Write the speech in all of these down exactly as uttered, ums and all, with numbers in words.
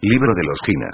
Libro de los Jinas.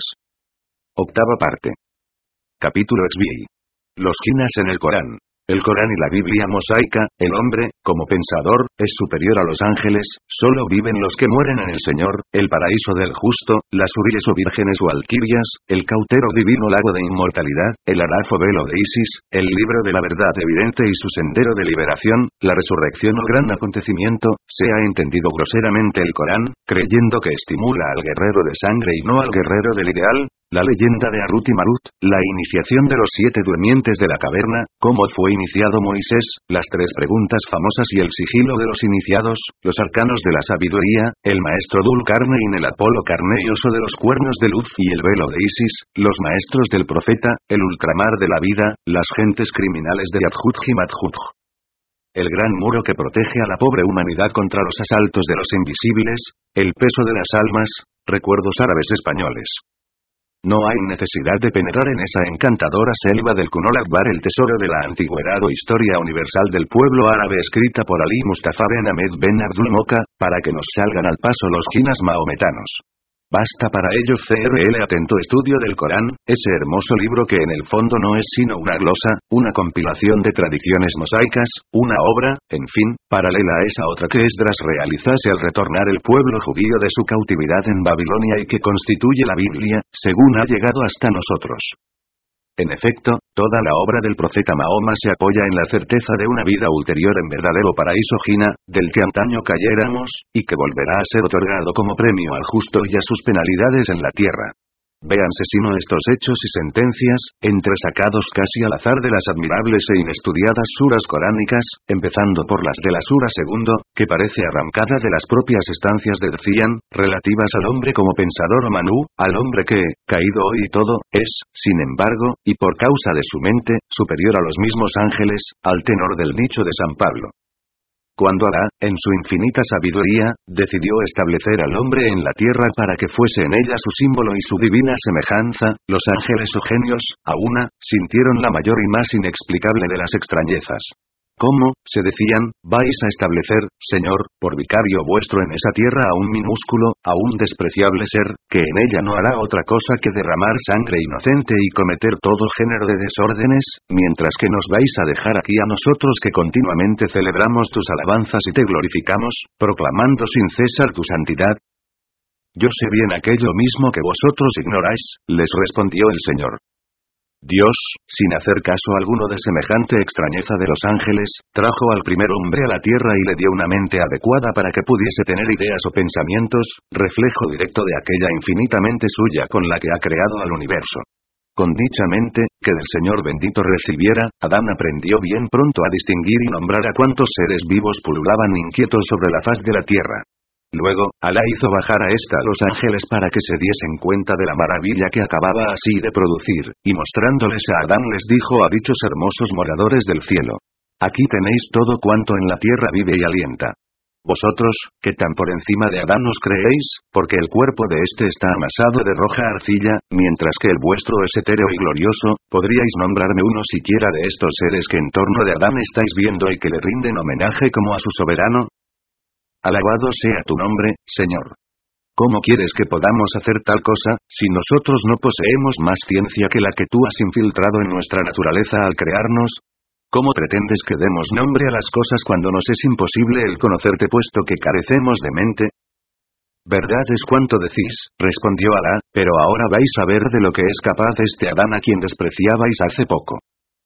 Octava parte. Capítulo Exvi. Los Jinas en el Corán. El Corán y la Biblia mosaica, el hombre, como pensador, es superior a los ángeles, solo viven los que mueren en el Señor, el paraíso del justo, las huríes o vírgenes o alquirias, el cautero divino lago de inmortalidad, el arafo velo de Isis, el libro de la verdad evidente y su sendero de liberación, la resurrección o gran acontecimiento. Se ha entendido groseramente el Corán, creyendo que estimula al guerrero de sangre y no al guerrero del ideal. La leyenda de Harut y Marut, la iniciación de los siete durmientes de la caverna, cómo fue iniciado Moisés, las tres preguntas famosas y el sigilo de los iniciados, los arcanos de la sabiduría, el maestro Dul Carnein, el Apolo Carneioso de los cuernos de luz y el velo de Isis, los maestros del profeta, el ultramar de la vida, las gentes criminales de Yadhudj y Madhudj. El gran muro que protege a la pobre humanidad contra los asaltos de los invisibles, el peso de las almas, recuerdos árabes españoles. No hay necesidad de penetrar en esa encantadora selva del Kunul Akbar, el tesoro de la antigüedad o historia universal del pueblo árabe escrita por Ali Mustafa Ben Ahmed Ben Abdul Moka, para que nos salgan al paso los jinas mahometanos. Basta para ello C R L atento estudio del Corán, ese hermoso libro que en el fondo no es sino una glosa, una compilación de tradiciones mosaicas, una obra, en fin, paralela a esa otra que Esdras realizase al retornar el pueblo judío de su cautividad en Babilonia y que constituye la Biblia, según ha llegado hasta nosotros. En efecto, toda la obra del profeta Mahoma se apoya en la certeza de una vida ulterior en verdadero paraíso jina, del que antaño cayéramos, y que volverá a ser otorgado como premio al justo y a sus penalidades en la tierra. Véanse sino estos hechos y sentencias, entresacados casi al azar de las admirables e inestudiadas suras coránicas, empezando por las de la sura segundo, que parece arrancada de las propias estancias de Dcian, relativas al hombre como pensador o manú, al hombre que, caído hoy y todo, es, sin embargo, y por causa de su mente, superior a los mismos ángeles, al tenor del dicho de San Pablo. Cuando Alá, en su infinita sabiduría, decidió establecer al hombre en la tierra para que fuese en ella su símbolo y su divina semejanza, los ángeles o genios, a una, sintieron la mayor y más inexplicable de las extrañezas. ¿Cómo, se decían, vais a establecer, Señor, por vicario vuestro en esa tierra a un minúsculo, a un despreciable ser, que en ella no hará otra cosa que derramar sangre inocente y cometer todo género de desórdenes, mientras que nos vais a dejar aquí a nosotros que continuamente celebramos tus alabanzas y te glorificamos, proclamando sin cesar tu santidad? Yo sé bien aquello mismo que vosotros ignoráis, les respondió el Señor. Dios, sin hacer caso alguno de semejante extrañeza de los ángeles, trajo al primer hombre a la tierra y le dio una mente adecuada para que pudiese tener ideas o pensamientos, reflejo directo de aquella infinitamente suya con la que ha creado al universo. Con dicha mente, que del Señor bendito recibiera, Adán aprendió bien pronto a distinguir y nombrar a cuantos seres vivos pululaban inquietos sobre la faz de la tierra. Luego, Alá hizo bajar a ésta a los ángeles para que se diesen cuenta de la maravilla que acababa así de producir, y mostrándoles a Adán les dijo a dichos hermosos moradores del cielo: aquí tenéis todo cuanto en la tierra vive y alienta. Vosotros, que tan por encima de Adán os creéis, porque el cuerpo de éste está amasado de roja arcilla, mientras que el vuestro es etéreo y glorioso, ¿podríais nombrarme uno siquiera de estos seres que en torno de Adán estáis viendo y que le rinden homenaje como a su soberano? Alabado sea tu nombre, Señor. ¿Cómo quieres que podamos hacer tal cosa, si nosotros no poseemos más ciencia que la que tú has infiltrado en nuestra naturaleza al crearnos? ¿Cómo pretendes que demos nombre a las cosas cuando nos es imposible el conocerte puesto que carecemos de mente? Verdad es cuanto decís, respondió Alá, pero ahora vais a ver de lo que es capaz este Adán a quien despreciabais hace poco.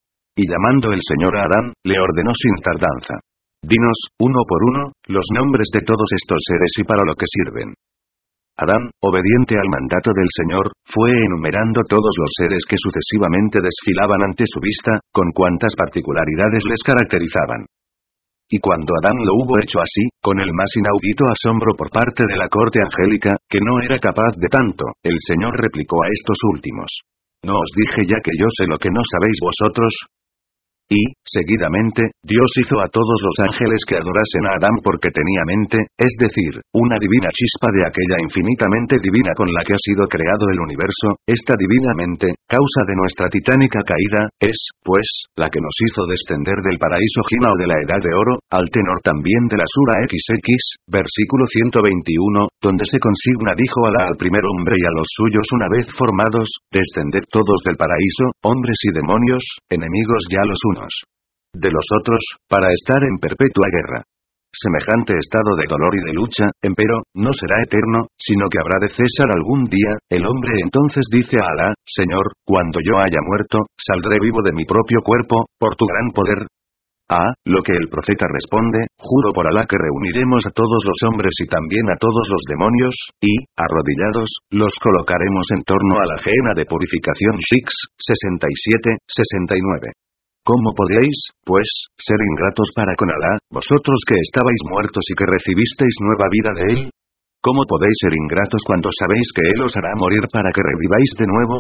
Y llamando el Señor a Adán, le ordenó sin tardanza: dinos, uno por uno, los nombres de todos estos seres y para lo que sirven. Adán, obediente al mandato del Señor, fue enumerando todos los seres que sucesivamente desfilaban ante su vista, con cuantas particularidades les caracterizaban. Y cuando Adán lo hubo hecho así, con el más inaudito asombro por parte de la corte angélica, que no era capaz de tanto, el Señor replicó a estos últimos: ¿no os dije ya que yo sé lo que no sabéis vosotros? Y, seguidamente, Dios hizo a todos los ángeles que adorasen a Adán porque tenía mente, es decir, una divina chispa de aquella infinitamente divina con la que ha sido creado el universo. Esta divina mente, causa de nuestra titánica caída, es, pues, la que nos hizo descender del paraíso Jina o de la edad de oro, al tenor también de la sura equis equis, versículo ciento veintiuno, donde se consigna dijo Alá al primer hombre y a los suyos una vez formados, descended todos del paraíso, hombres y demonios, enemigos ya los unos de los otros, para estar en perpetua guerra. Semejante estado de dolor y de lucha, empero, no será eterno, sino que habrá de cesar algún día. El hombre entonces dice a Alá, Señor, cuando yo haya muerto, saldré vivo de mi propio cuerpo, por tu gran poder. A lo que el profeta responde, juro por Alá que reuniremos a todos los hombres y también a todos los demonios, y, arrodillados, los colocaremos en torno a la gehenna de purificación. Shiks, sesenta y siete, sesenta y nueve. ¿Cómo podéis, pues, ser ingratos para con Alá, vosotros que estabais muertos y que recibisteis nueva vida de él? ¿Cómo podéis ser ingratos cuando sabéis que él os hará morir para que reviváis de nuevo?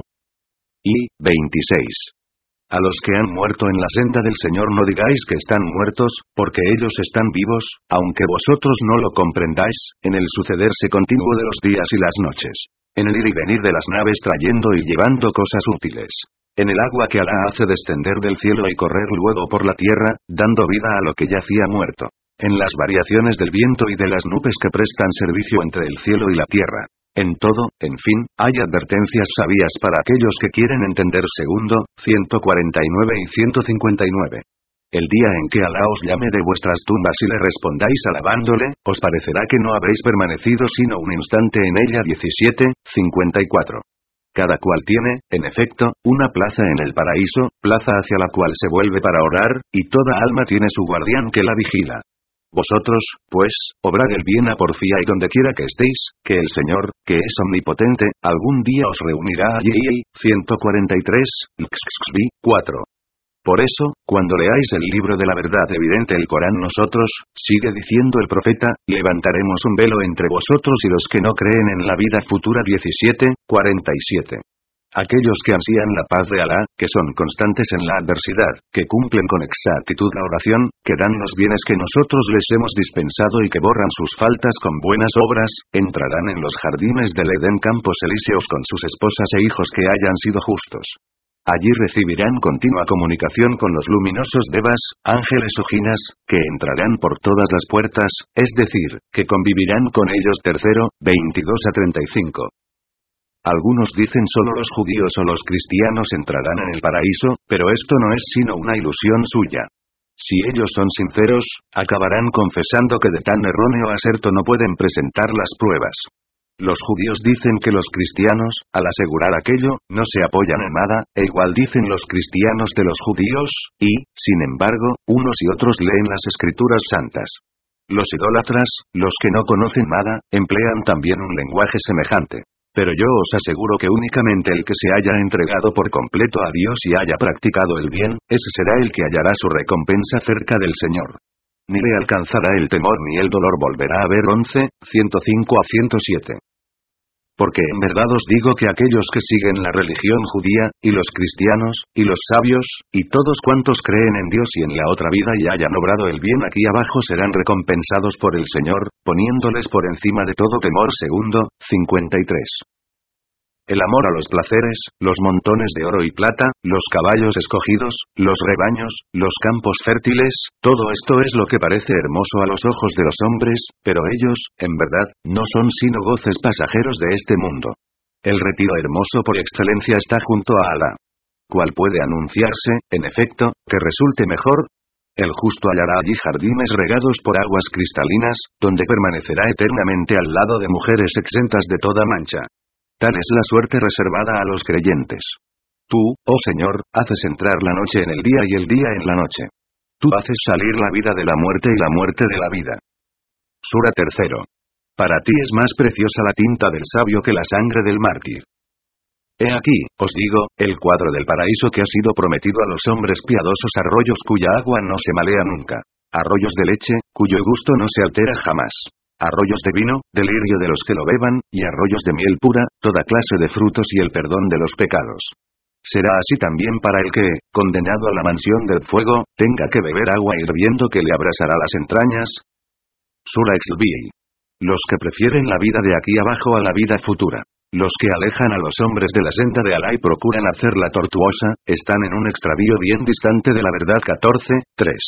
Y, veintiséis. A los que han muerto en la senda del Señor no digáis que están muertos, porque ellos están vivos, aunque vosotros no lo comprendáis, en el sucederse continuo de los días y las noches, en el ir y venir de las naves trayendo y llevando cosas útiles, en el agua que Alá hace descender del cielo y correr luego por la tierra, dando vida a lo que yacía muerto, en las variaciones del viento y de las nubes que prestan servicio entre el cielo y la tierra. En todo, en fin, hay advertencias sabias para aquellos que quieren entender. Segundo, ciento cuarenta y nueve y ciento cincuenta y nueve. El día en que Alá os llame de vuestras tumbas y le respondáis alabándole, os parecerá que no habréis permanecido sino un instante en ella. diecisiete, cincuenta y cuatro. Cada cual tiene, en efecto, una plaza en el paraíso, plaza hacia la cual se vuelve para orar, y toda alma tiene su guardián que la vigila. Vosotros, pues, obrad el bien a porfía y donde quiera que estéis, que el Señor, que es omnipotente, algún día os reunirá allí. ciento cuarenta y tres, cuatro. Por eso, cuando leáis el libro de la verdad evidente el Corán, nosotros, sigue diciendo el profeta, levantaremos un velo entre vosotros y los que no creen en la vida futura. diecisiete, cuarenta y siete. Aquellos que ansían la paz de Alá, que son constantes en la adversidad, que cumplen con exactitud la oración, que dan los bienes que nosotros les hemos dispensado y que borran sus faltas con buenas obras, entrarán en los jardines del Edén, campos elíseos con sus esposas e hijos que hayan sido justos. Allí recibirán continua comunicación con los luminosos devas, ángeles o jinas, que entrarán por todas las puertas, es decir, que convivirán con ellos. Tercero, veintidós a treinta y cinco. Algunos dicen solo los judíos o los cristianos entrarán en el paraíso, pero esto no es sino una ilusión suya. Si ellos son sinceros, acabarán confesando que de tan erróneo aserto no pueden presentar las pruebas. Los judíos dicen que los cristianos, al asegurar aquello, no se apoyan en nada, e igual dicen los cristianos de los judíos, y, sin embargo, unos y otros leen las escrituras santas. Los idólatras, los que no conocen nada, emplean también un lenguaje semejante. Pero yo os aseguro que únicamente el que se haya entregado por completo a Dios y haya practicado el bien, ese será el que hallará su recompensa cerca del Señor. Ni le alcanzará el temor ni el dolor. Volverá a ver. once, ciento cinco a ciento siete. Porque en verdad os digo que aquellos que siguen la religión judía, y los cristianos, y los sabios, y todos cuantos creen en Dios y en la otra vida y hayan obrado el bien aquí abajo serán recompensados por el Señor, poniéndoles por encima de todo temor. Segundo, cincuenta y tres. El amor a los placeres, los montones de oro y plata, los caballos escogidos, los rebaños, los campos fértiles, todo esto es lo que parece hermoso a los ojos de los hombres, pero ellos, en verdad, no son sino goces pasajeros de este mundo. El retiro hermoso por excelencia está junto a Alá. ¿Cuál puede anunciarse, en efecto, que resulte mejor? El justo hallará allí jardines regados por aguas cristalinas, donde permanecerá eternamente al lado de mujeres exentas de toda mancha. Tal es la suerte reservada a los creyentes. Tú, oh Señor, haces entrar la noche en el día y el día en la noche. Tú haces salir la vida de la muerte y la muerte de la vida. Sura tercero. Para ti es más preciosa la tinta del sabio que la sangre del mártir. He aquí, os digo, el cuadro del paraíso que ha sido prometido a los hombres piadosos: arroyos cuya agua no se malea nunca. Arroyos de leche, cuyo gusto no se altera jamás. Arroyos de vino, delirio de los que lo beban, y arroyos de miel pura, toda clase de frutos y el perdón de los pecados. Será así también para el que, condenado a la mansión del fuego, tenga que beber agua hirviendo que le abrasará las entrañas. Sura Exlbi. Los que prefieren la vida de aquí abajo a la vida futura. Los que alejan a los hombres de la senda de Alá y procuran hacerla tortuosa, están en un extravío bien distante de la verdad. catorce, tres.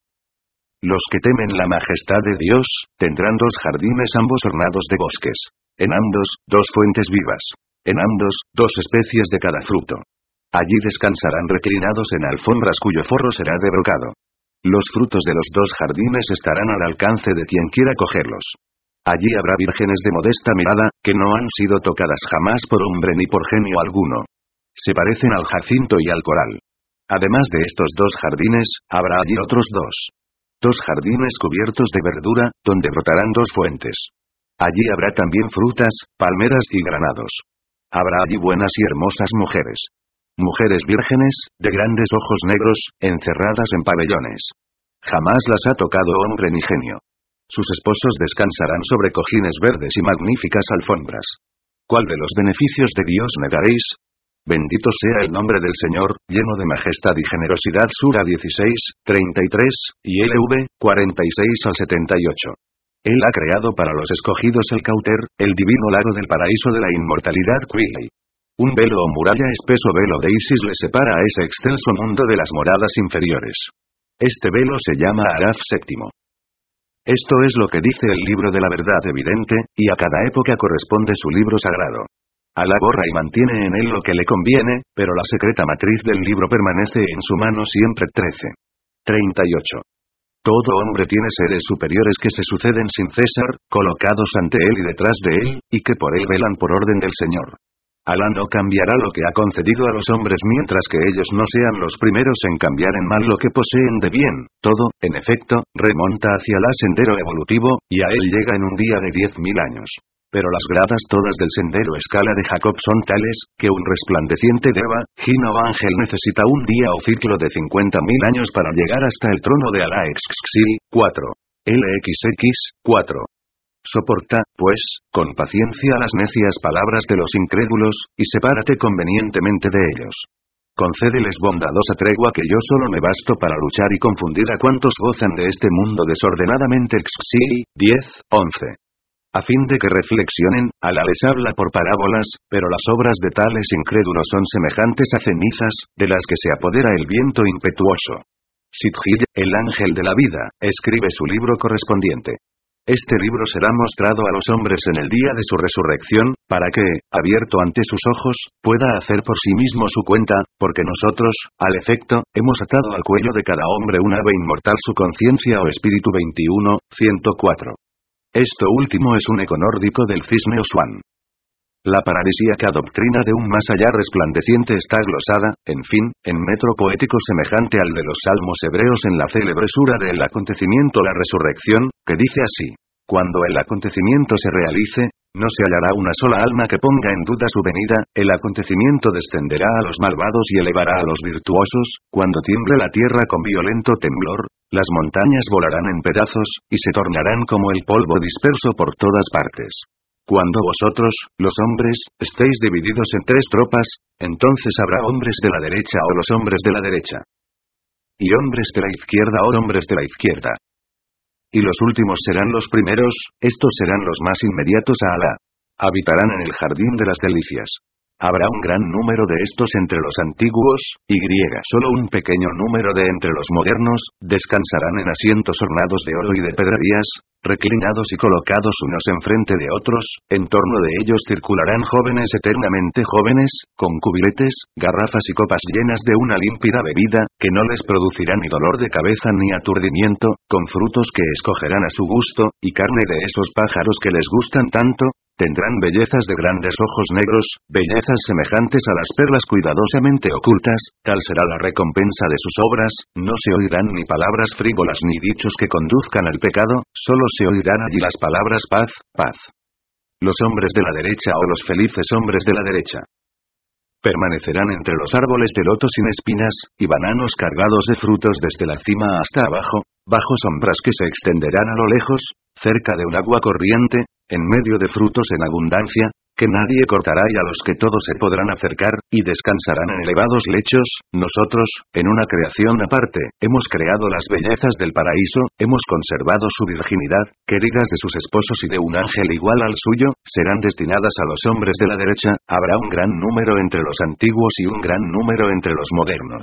Los que temen la majestad de Dios, tendrán dos jardines ambos ornados de bosques. En ambos, dos fuentes vivas. En ambos, dos especies de cada fruto. Allí descansarán reclinados en alfombras cuyo forro será de brocado. Los frutos de los dos jardines estarán al alcance de quien quiera cogerlos. Allí habrá vírgenes de modesta mirada, que no han sido tocadas jamás por hombre ni por genio alguno. Se parecen al jacinto y al coral. Además de estos dos jardines, habrá allí otros dos. Dos jardines cubiertos de verdura, donde brotarán dos fuentes. Allí habrá también frutas, palmeras y granados. Habrá allí buenas y hermosas mujeres. Mujeres vírgenes, de grandes ojos negros, encerradas en pabellones. Jamás las ha tocado hombre ni genio. Sus esposos descansarán sobre cojines verdes y magníficas alfombras. ¿Cuál de los beneficios de Dios negaréis? Bendito sea el nombre del Señor, lleno de majestad y generosidad. Sura dieciséis, treinta y tres, y L V, cuarenta y seis al setenta y ocho. Él ha creado para los escogidos el Cauter, el divino lago del paraíso de la inmortalidad Quiley. Un velo o muralla espeso velo de Isis le separa a ese excelso mundo de las moradas inferiores. Este velo se llama Araf séptimo. Esto es lo que dice el libro de la verdad evidente, y a cada época corresponde su libro sagrado. Alá borra y mantiene en él lo que le conviene, pero la secreta matriz del libro permanece en su mano siempre. trece. treinta y ocho. Todo hombre tiene seres superiores que se suceden sin cesar, colocados ante él y detrás de él, y que por él velan por orden del Señor. Alá no cambiará lo que ha concedido a los hombres mientras que ellos no sean los primeros en cambiar en mal lo que poseen de bien. Todo, en efecto, remonta hacia el sendero evolutivo, y a él llega en un día de diez mil años. Pero las gradas todas del sendero escala de Jacob son tales, que un resplandeciente deva, jina o ángel necesita un día o ciclo de cincuenta mil años para llegar hasta el trono de Alá. Xxil, cuatro. L X X, cuatro. Soporta, pues, con paciencia las necias palabras de los incrédulos, y sepárate convenientemente de ellos. Concédeles bondadosa tregua que yo solo me basto para luchar y confundir a cuantos gozan de este mundo desordenadamente. Xxil, diez, once. A fin de que reflexionen, Alá les habla por parábolas, pero las obras de tales incrédulos son semejantes a cenizas, de las que se apodera el viento impetuoso. Sidjid, el ángel de la vida, escribe su libro correspondiente. Este libro será mostrado a los hombres en el día de su resurrección, para que, abierto ante sus ojos, pueda hacer por sí mismo su cuenta, porque nosotros, al efecto, hemos atado al cuello de cada hombre un ave inmortal su conciencia o espíritu. veintiuno, ciento cuatro. Esto último es un eco nórdico del cisne o swan. La paradisíaca doctrina de un más allá resplandeciente está glosada, en fin, en metro poético semejante al de los salmos hebreos en la célebre sura del acontecimiento la resurrección, que dice así: cuando el acontecimiento se realice, no se hallará una sola alma que ponga en duda su venida, el acontecimiento descenderá a los malvados y elevará a los virtuosos, cuando tiemble la tierra con violento temblor, las montañas volarán en pedazos, y se tornarán como el polvo disperso por todas partes. Cuando vosotros, los hombres, estéis divididos en tres tropas, entonces habrá hombres de la derecha o los hombres de la derecha. Y hombres de la izquierda o hombres de la izquierda. Y los últimos serán los primeros, estos serán los más inmediatos a Alá. Habitarán en el jardín de las delicias. Habrá un gran número de estos entre los antiguos, y griega solo un pequeño número de entre los modernos, descansarán en asientos ornados de oro y de pedrerías, reclinados y colocados unos enfrente de otros, en torno de ellos circularán jóvenes eternamente jóvenes, con cubiletes, garrafas y copas llenas de una límpida bebida, que no les producirá ni dolor de cabeza ni aturdimiento, con frutos que escogerán a su gusto, y carne de esos pájaros que les gustan tanto. Tendrán bellezas de grandes ojos negros, bellezas semejantes a las perlas cuidadosamente ocultas, tal será la recompensa de sus obras, no se oirán ni palabras frívolas ni dichos que conduzcan al pecado, solo se oirán allí las palabras paz, paz. Los hombres de la derecha o los felices hombres de la derecha permanecerán entre los árboles de loto sin espinas, y bananos cargados de frutos desde la cima hasta abajo, bajo sombras que se extenderán a lo lejos, cerca de un agua corriente, en medio de frutos en abundancia, que nadie cortará y a los que todos se podrán acercar, y descansarán en elevados lechos. Nosotros, en una creación aparte, hemos creado las bellezas del paraíso, hemos conservado su virginidad, queridas de sus esposos y de un ángel igual al suyo, serán destinadas a los hombres de la derecha, habrá un gran número entre los antiguos y un gran número entre los modernos.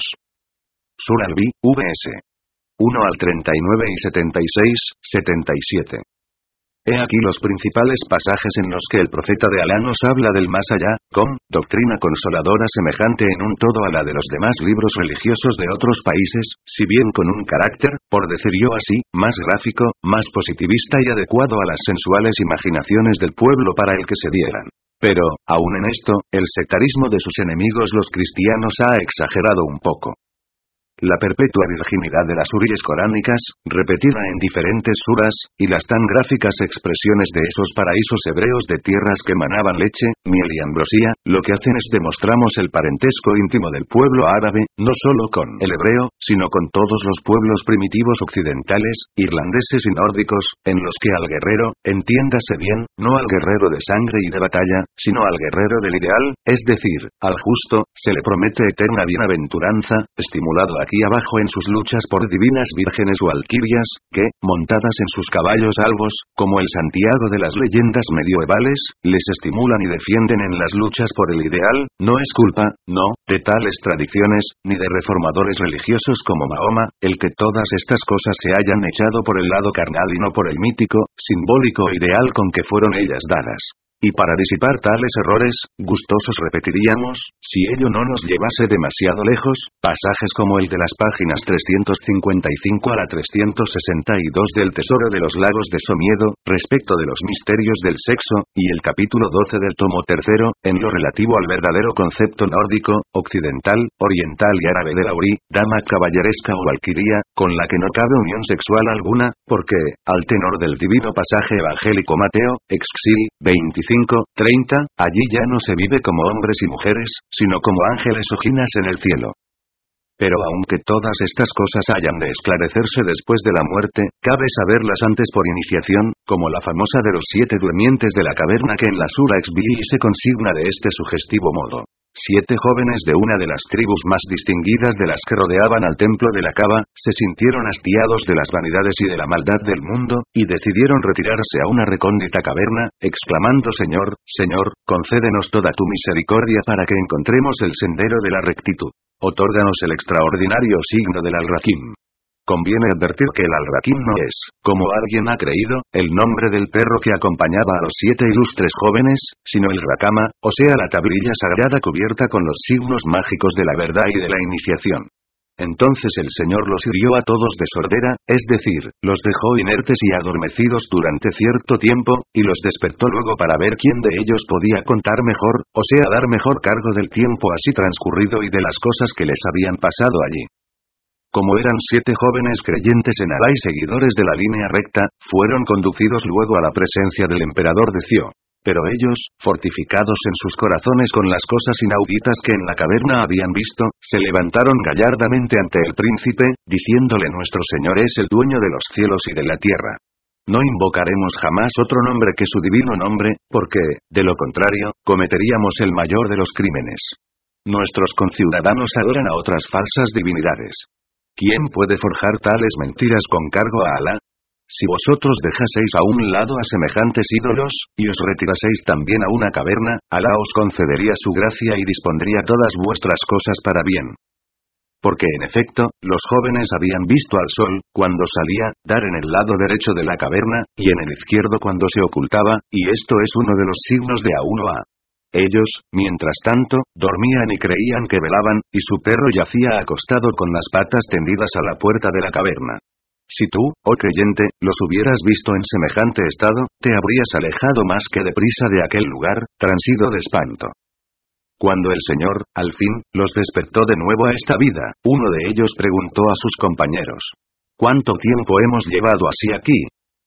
Sur al-Bi, V S uno al treinta y nueve y setenta y seis, setenta y siete. He aquí los principales pasajes en los que el profeta de Alá nos habla del más allá, con doctrina consoladora semejante en un todo a la de los demás libros religiosos de otros países, si bien con un carácter, por decir yo así, más gráfico, más positivista y adecuado a las sensuales imaginaciones del pueblo para el que se dieran. Pero, aun en esto, el sectarismo de sus enemigos los cristianos ha exagerado un poco. La perpetua virginidad de las huríes coránicas, repetida en diferentes suras, y las tan gráficas expresiones de esos paraísos hebreos de tierras que emanaban leche, miel y ambrosía, lo que hacen es demostramos el parentesco íntimo del pueblo árabe, no solo con el hebreo, sino con todos los pueblos primitivos occidentales, irlandeses y nórdicos, en los que al guerrero, entiéndase bien, no al guerrero de sangre y de batalla, sino al guerrero del ideal, es decir, al justo, se le promete eterna bienaventuranza, estimulado a aquí abajo en sus luchas por divinas vírgenes o alquirias, que, montadas en sus caballos albos, como el Santiago de las leyendas medievales, les estimulan y defienden en las luchas por el ideal. No es culpa, no, de tales tradiciones, ni de reformadores religiosos como Mahoma, el que todas estas cosas se hayan echado por el lado carnal y no por el mítico, simbólico ideal con que fueron ellas dadas. Y para disipar tales errores, gustosos repetiríamos, si ello no nos llevase demasiado lejos, pasajes como el de las páginas trescientos cincuenta y cinco a la trescientos sesenta y dos del Tesoro de los Lagos de Somiedo, respecto de los misterios del sexo, y el capítulo doce del tomo tercero, en lo relativo al verdadero concepto nórdico, occidental, oriental y árabe de la Uri, dama caballeresca o valquiria, con la que no cabe unión sexual alguna, porque, al tenor del divino pasaje evangélico Mateo, Exxil, veinticinco, treinta, allí ya no se vive como hombres y mujeres, sino como ángeles o jinas en el cielo. Pero aunque todas estas cosas hayan de esclarecerse después de la muerte, cabe saberlas antes por iniciación, como la famosa de los siete durmientes de la caverna que en la Sura Exbi se consigna de este sugestivo modo. Siete jóvenes de una de las tribus más distinguidas de las que rodeaban al templo de la Caba, se sintieron hastiados de las vanidades y de la maldad del mundo, y decidieron retirarse a una recóndita caverna, exclamando: Señor, Señor, concédenos toda tu misericordia para que encontremos el sendero de la rectitud. Otórganos el extraordinario signo del Al-Rakim. Conviene advertir que el Al-Rakim no es, como alguien ha creído, el nombre del perro que acompañaba a los siete ilustres jóvenes, sino el Rakama, o sea la tablilla sagrada cubierta con los signos mágicos de la verdad y de la iniciación. Entonces el Señor los hirió a todos de sordera, es decir, los dejó inertes y adormecidos durante cierto tiempo, y los despertó luego para ver quién de ellos podía contar mejor, o sea dar mejor cargo del tiempo así transcurrido y de las cosas que les habían pasado allí. Como eran siete jóvenes creyentes en Alá y seguidores de la línea recta, fueron conducidos luego a la presencia del emperador de Cio. Pero ellos, fortificados en sus corazones con las cosas inauditas que en la caverna habían visto, se levantaron gallardamente ante el príncipe, diciéndole: Nuestro Señor es el dueño de los cielos y de la tierra. No invocaremos jamás otro nombre que su divino nombre, porque, de lo contrario, cometeríamos el mayor de los crímenes. Nuestros conciudadanos adoran a otras falsas divinidades. ¿Quién puede forjar tales mentiras con cargo a Alá? Si vosotros dejaseis a un lado a semejantes ídolos, y os retiraseis también a una caverna, Alá os concedería su gracia y dispondría todas vuestras cosas para bien. Porque en efecto, los jóvenes habían visto al sol, cuando salía, dar en el lado derecho de la caverna, y en el izquierdo cuando se ocultaba, y esto es uno de los signos de Aunoa. Ellos, mientras tanto, dormían y creían que velaban, y su perro yacía acostado con las patas tendidas a la puerta de la caverna. Si tú, oh creyente, los hubieras visto en semejante estado, te habrías alejado más que deprisa de aquel lugar, transido de espanto. Cuando el Señor, al fin, los despertó de nuevo a esta vida, uno de ellos preguntó a sus compañeros: ¿Cuánto tiempo hemos llevado así aquí?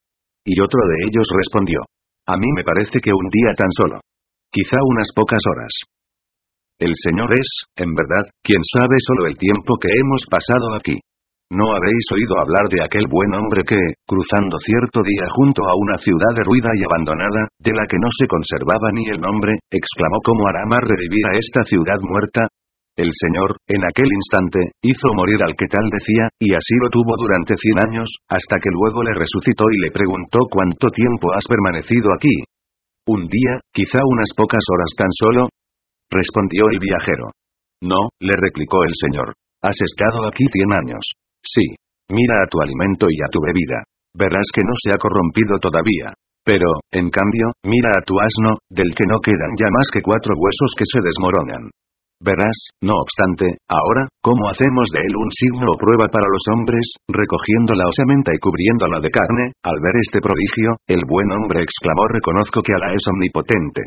Y otro de ellos respondió: A mí me parece que un día tan solo. Quizá unas pocas horas. El Señor es, en verdad, quien sabe solo el tiempo que hemos pasado aquí. ¿No habéis oído hablar de aquel buen hombre que, cruzando cierto día junto a una ciudad derruida y abandonada, de la que no se conservaba ni el nombre, exclamó cómo hará más revivir a esta ciudad muerta? El Señor, en aquel instante, hizo morir al que tal decía, y así lo tuvo durante cien años, hasta que luego le resucitó y le preguntó ¿cuánto tiempo has permanecido aquí? ¿Un día, quizá unas pocas horas tan solo? Respondió el viajero. No, le replicó el Señor. Has estado aquí cien años. Sí. Mira a tu alimento y a tu bebida. Verás que no se ha corrompido todavía. Pero, en cambio, mira a tu asno, del que no quedan ya más que cuatro huesos que se desmoronan. Verás, no obstante, ahora, cómo hacemos de él un signo o prueba para los hombres, recogiendo la osamenta y cubriéndola de carne. Al ver este prodigio, el buen hombre exclamó: reconozco que Alá es omnipotente.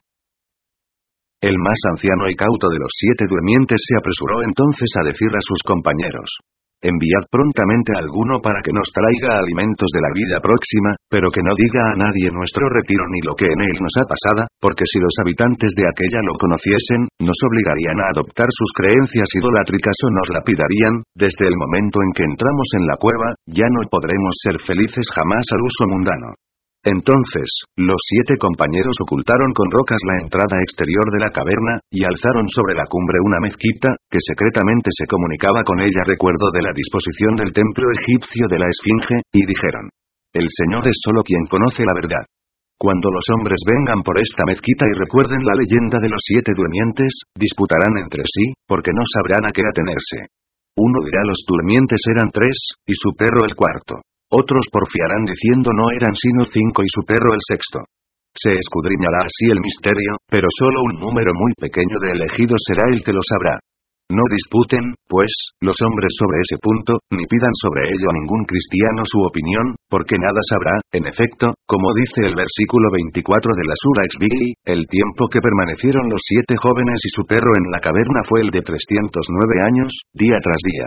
El más anciano y cauto de los siete durmientes se apresuró entonces a decir a sus compañeros: enviad prontamente a alguno para que nos traiga alimentos de la vida próxima, pero que no diga a nadie nuestro retiro ni lo que en él nos ha pasado, porque si los habitantes de aquella lo conociesen, nos obligarían a adoptar sus creencias idolátricas o nos lapidarían. Desde el momento en que entramos en la cueva, ya no podremos ser felices jamás al uso mundano. Entonces, los siete compañeros ocultaron con rocas la entrada exterior de la caverna, y alzaron sobre la cumbre una mezquita, que secretamente se comunicaba con ella recuerdo de la disposición del templo egipcio de la Esfinge, y dijeron: el Señor es solo quien conoce la verdad. Cuando los hombres vengan por esta mezquita y recuerden la leyenda de los siete durmientes, disputarán entre sí, porque no sabrán a qué atenerse. Uno dirá los durmientes eran tres, y su perro el cuarto. Otros porfiarán diciendo no eran sino cinco y su perro el sexto. Se escudriñará así el misterio, pero solo un número muy pequeño de elegidos será el que lo sabrá. No disputen, pues, los hombres sobre ese punto, ni pidan sobre ello a ningún cristiano su opinión, porque nada sabrá. En efecto, como dice el versículo veinticuatro de la Sura Exbili, el tiempo que permanecieron los siete jóvenes y su perro en la caverna fue el de trescientos nueve años, día tras día.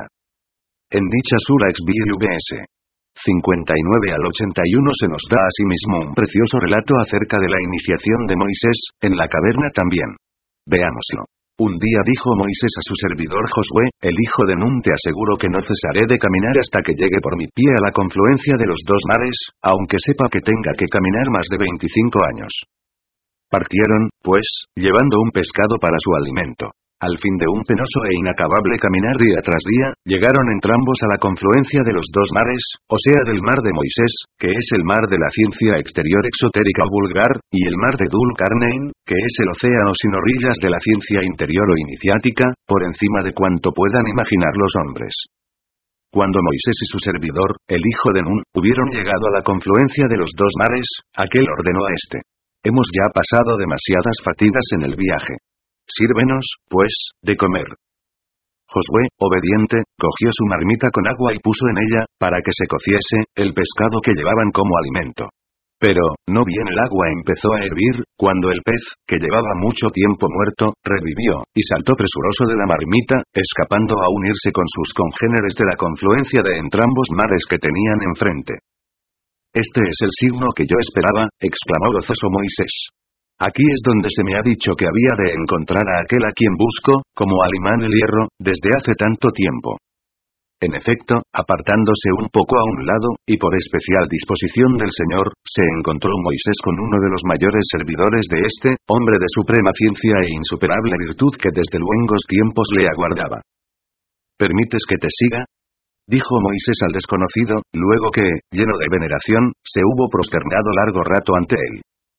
En dicha Sura Exbili vs. cincuenta y nueve al ochenta y uno se nos da asimismo un precioso relato acerca de la iniciación de Moisés, en la caverna también. Veámoslo. Un día dijo Moisés a su servidor Josué, el hijo de Nun: te aseguro que no cesaré de caminar hasta que llegue por mi pie a la confluencia de los dos mares, aunque sepa que tenga que caminar más de veinticinco años. Partieron, pues, llevando un pescado para su alimento. Al fin de un penoso e inacabable caminar día tras día, llegaron entrambos a la confluencia de los dos mares, o sea del mar de Moisés, que es el mar de la ciencia exterior exotérica o vulgar, y el mar de Dul Qarnayn, que es el océano sin orillas de la ciencia interior o iniciática, por encima de cuanto puedan imaginar los hombres. Cuando Moisés y su servidor, el hijo de Nun, hubieron llegado a la confluencia de los dos mares, aquel ordenó a este: hemos ya pasado demasiadas fatigas en el viaje. Sírvenos, pues, de comer. Josué, obediente, cogió su marmita con agua y puso en ella, para que se cociese, el pescado que llevaban como alimento. Pero, no bien el agua empezó a hervir, cuando el pez, que llevaba mucho tiempo muerto, revivió, y saltó presuroso de la marmita, escapando a unirse con sus congéneres de la confluencia de entrambos mares que tenían enfrente. Este es el signo que yo esperaba, exclamó gozoso Moisés. Aquí es donde se me ha dicho que había de encontrar a aquel a quien busco, como Alimán el hierro, desde hace tanto tiempo. En efecto, apartándose un poco a un lado, y por especial disposición del Señor, se encontró Moisés con uno de los mayores servidores de este, hombre de suprema ciencia e insuperable virtud que desde luengos tiempos le aguardaba. ¿Permites que te siga?, dijo Moisés al desconocido, luego que, lleno de veneración, se hubo prosternado largo rato ante él.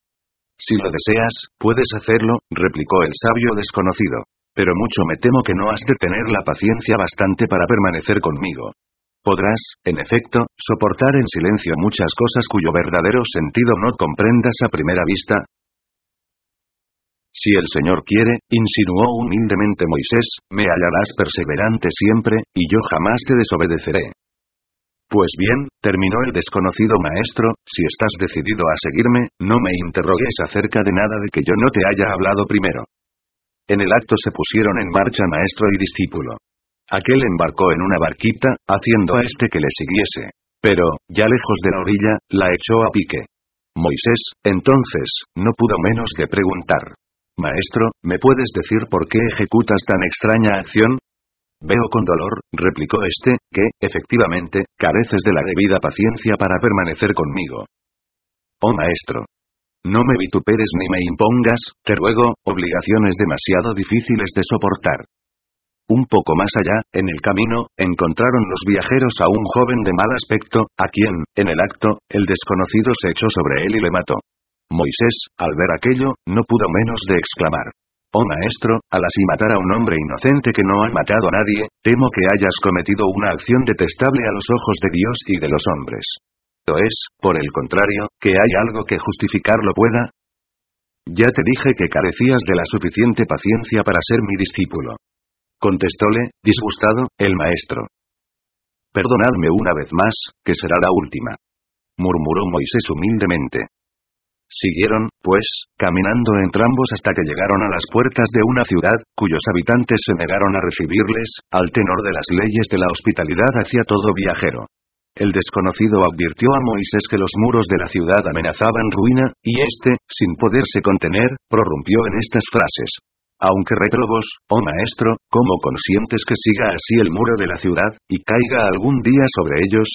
Si lo deseas, puedes hacerlo, replicó el sabio desconocido. Pero mucho me temo que no has de tener la paciencia bastante para permanecer conmigo. Podrás, en efecto, soportar en silencio muchas cosas cuyo verdadero sentido no comprendas a primera vista. Si el Señor quiere, insinuó humildemente Moisés, me hallarás perseverante siempre, y yo jamás te desobedeceré. Pues bien, terminó el desconocido maestro, si estás decidido a seguirme, no me interrogues acerca de nada de que yo no te haya hablado primero. En el acto se pusieron en marcha maestro y discípulo. Aquel embarcó en una barquita, haciendo a este que le siguiese. Pero, ya lejos de la orilla, la echó a pique. Moisés, entonces, no pudo menos de preguntar: Maestro, ¿me puedes decir por qué ejecutas tan extraña acción? Veo con dolor, replicó este, que, efectivamente, careces de la debida paciencia para permanecer conmigo. Oh maestro. No me vituperes ni me impongas, te ruego, obligaciones demasiado difíciles de soportar. Un poco más allá, en el camino, encontraron los viajeros a un joven de mal aspecto, a quien, en el acto, el desconocido se echó sobre él y le mató. Moisés, al ver aquello, no pudo menos de exclamar: Oh maestro, al así matar a un hombre inocente que no ha matado a nadie, temo que hayas cometido una acción detestable a los ojos de Dios y de los hombres. ¿O es, por el contrario, que hay algo que justificarlo pueda? Ya te dije que carecías de la suficiente paciencia para ser mi discípulo. Contestóle, disgustado, el maestro. Perdonadme una vez más, que será la última. Murmuró Moisés humildemente. Siguieron, pues, caminando entrambos hasta que llegaron a las puertas de una ciudad, cuyos habitantes se negaron a recibirles, al tenor de las leyes de la hospitalidad hacia todo viajero. El desconocido advirtió a Moisés que los muros de la ciudad amenazaban ruina, y éste, sin poderse contener, prorrumpió en estas frases. Aunque réprobos, oh maestro, ¿cómo consientes que siga así el muro de la ciudad, y caiga algún día sobre ellos?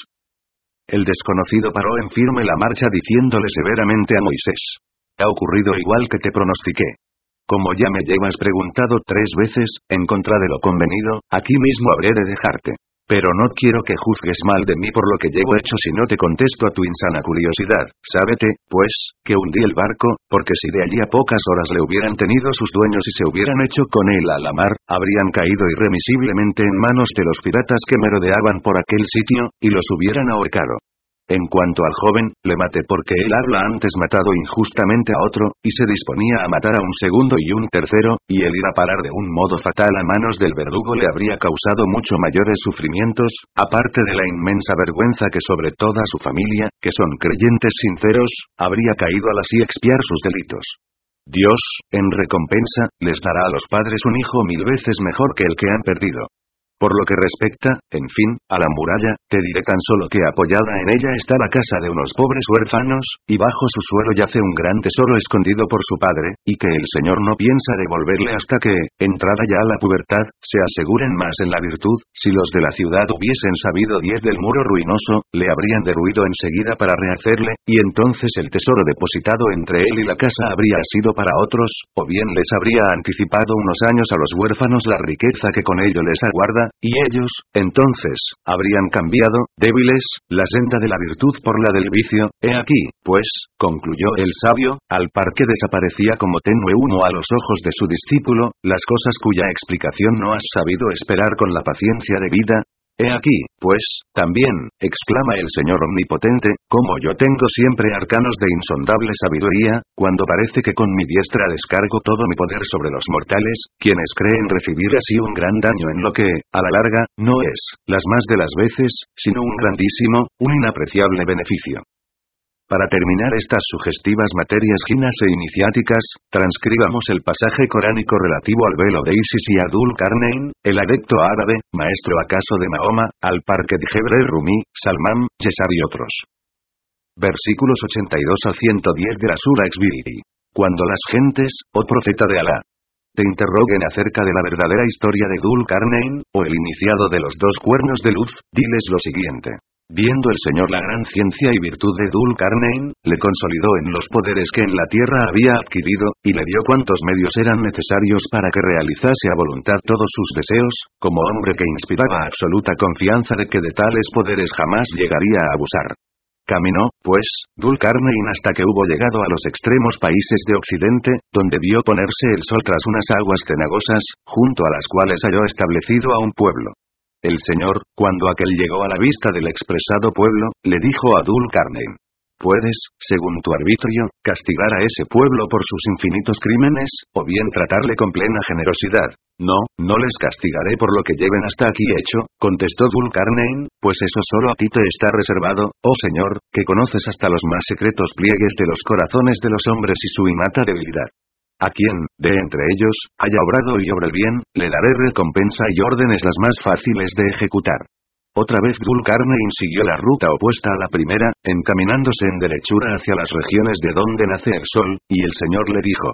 El desconocido paró en firme la marcha diciéndole severamente a Moisés: Ha ocurrido igual que te pronostiqué. Como ya me llevas preguntado tres veces, en contra de lo convenido, aquí mismo habré de dejarte. Pero no quiero que juzgues mal de mí por lo que llevo hecho si no te contesto a tu insana curiosidad. Sábete, pues, que hundí el barco, porque si de allí a pocas horas le hubieran tenido sus dueños y se hubieran hecho con él a la mar, habrían caído irremisiblemente en manos de los piratas que merodeaban por aquel sitio, y los hubieran ahorcado. En cuanto al joven, le maté porque él habla antes matado injustamente a otro, y se disponía a matar a un segundo y un tercero, y el ir a parar de un modo fatal a manos del verdugo le habría causado mucho mayores sufrimientos, aparte de la inmensa vergüenza que sobre toda su familia, que son creyentes sinceros, habría caído al así expiar sus delitos. Dios, en recompensa, les dará a los padres un hijo mil veces mejor que el que han perdido. Por lo que respecta, en fin, a la muralla, te diré tan solo que apoyada en ella está la casa de unos pobres huérfanos, y bajo su suelo yace un gran tesoro escondido por su padre, y que el Señor no piensa devolverle hasta que, entrada ya la pubertad, se aseguren más en la virtud. Si los de la ciudad hubiesen sabido diez del muro ruinoso, le habrían derruido enseguida para rehacerle, y entonces el tesoro depositado entre él y la casa habría sido para otros, o bien les habría anticipado unos años a los huérfanos la riqueza que con ello les aguarda, y ellos, entonces, habrían cambiado, débiles, la senda de la virtud por la del vicio. He aquí, pues, concluyó el sabio, al par que desaparecía como tenue humo a los ojos de su discípulo, las cosas cuya explicación no has sabido esperar con la paciencia debida. He aquí, pues, también, exclama el Señor Omnipotente, como yo tengo siempre arcanos de insondable sabiduría, cuando parece que con mi diestra descargo todo mi poder sobre los mortales, quienes creen recibir así un gran daño en lo que, a la larga, no es, las más de las veces, sino un grandísimo, un inapreciable beneficio. Para terminar estas sugestivas materias ginas e iniciáticas, transcribamos el pasaje coránico relativo al velo de Isis y a Dhul Qarnayn, el adepto árabe, maestro acaso de Mahoma, al par que de Gebre Rumi, Salman, Yesar y otros. Versículos ochenta y dos al ciento diez de la Sura Exbiri. Cuando las gentes, oh profeta de Alá, te interroguen acerca de la verdadera historia de Dhul Qarnayn, o el iniciado de los dos cuernos de luz, diles lo siguiente. Viendo el Señor la gran ciencia y virtud de Dhul Qarnayn, le consolidó en los poderes que en la tierra había adquirido, y le dio cuantos medios eran necesarios para que realizase a voluntad todos sus deseos, como hombre que inspiraba absoluta confianza de que de tales poderes jamás llegaría a abusar. Caminó, pues, Dhul Qarnayn hasta que hubo llegado a los extremos países de Occidente, donde vio ponerse el sol tras unas aguas cenagosas, junto a las cuales halló establecido a un pueblo. El Señor, cuando aquel llegó a la vista del expresado pueblo, le dijo a Dhul Qarnayn: puedes, según tu arbitrio, castigar a ese pueblo por sus infinitos crímenes, o bien tratarle con plena generosidad. No, no les castigaré por lo que lleven hasta aquí hecho, contestó Dhul Qarnayn, pues eso solo a ti te está reservado, oh Señor, que conoces hasta los más secretos pliegues de los corazones de los hombres y su innata debilidad. A quien, de entre ellos, haya obrado y obre bien, le daré recompensa y órdenes las más fáciles de ejecutar. Otra vez Dhul Qarnayn siguió la ruta opuesta a la primera, encaminándose en derechura hacia las regiones de donde nace el sol, y el Señor le dijo: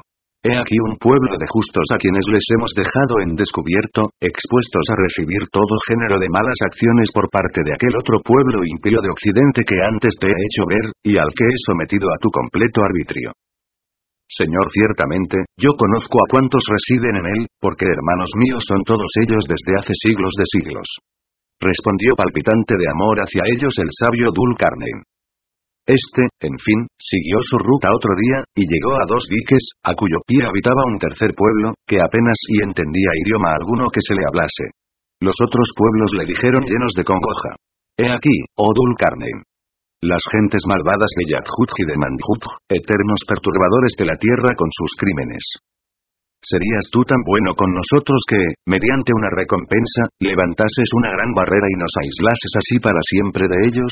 He aquí un pueblo de justos a quienes les hemos dejado en descubierto, expuestos a recibir todo género de malas acciones por parte de aquel otro pueblo impío de Occidente que antes te he hecho ver, y al que he sometido a tu completo arbitrio. Señor, ciertamente, yo conozco a cuantos residen en él, porque hermanos míos son todos ellos desde hace siglos de siglos. Respondió palpitante de amor hacia ellos el sabio Dul-Qarnein. Este, en fin, siguió su ruta otro día, y llegó a dos diques, a cuyo pie habitaba un tercer pueblo, que apenas y entendía idioma alguno que se le hablase. Los otros pueblos le dijeron llenos de congoja: He aquí, oh Dul-Qarnein, las gentes malvadas de Yadhutj y de Mandhutj, eternos perturbadores de la tierra con sus crímenes. ¿Serías tú tan bueno con nosotros que, mediante una recompensa, levantases una gran barrera y nos aislases así para siempre de ellos?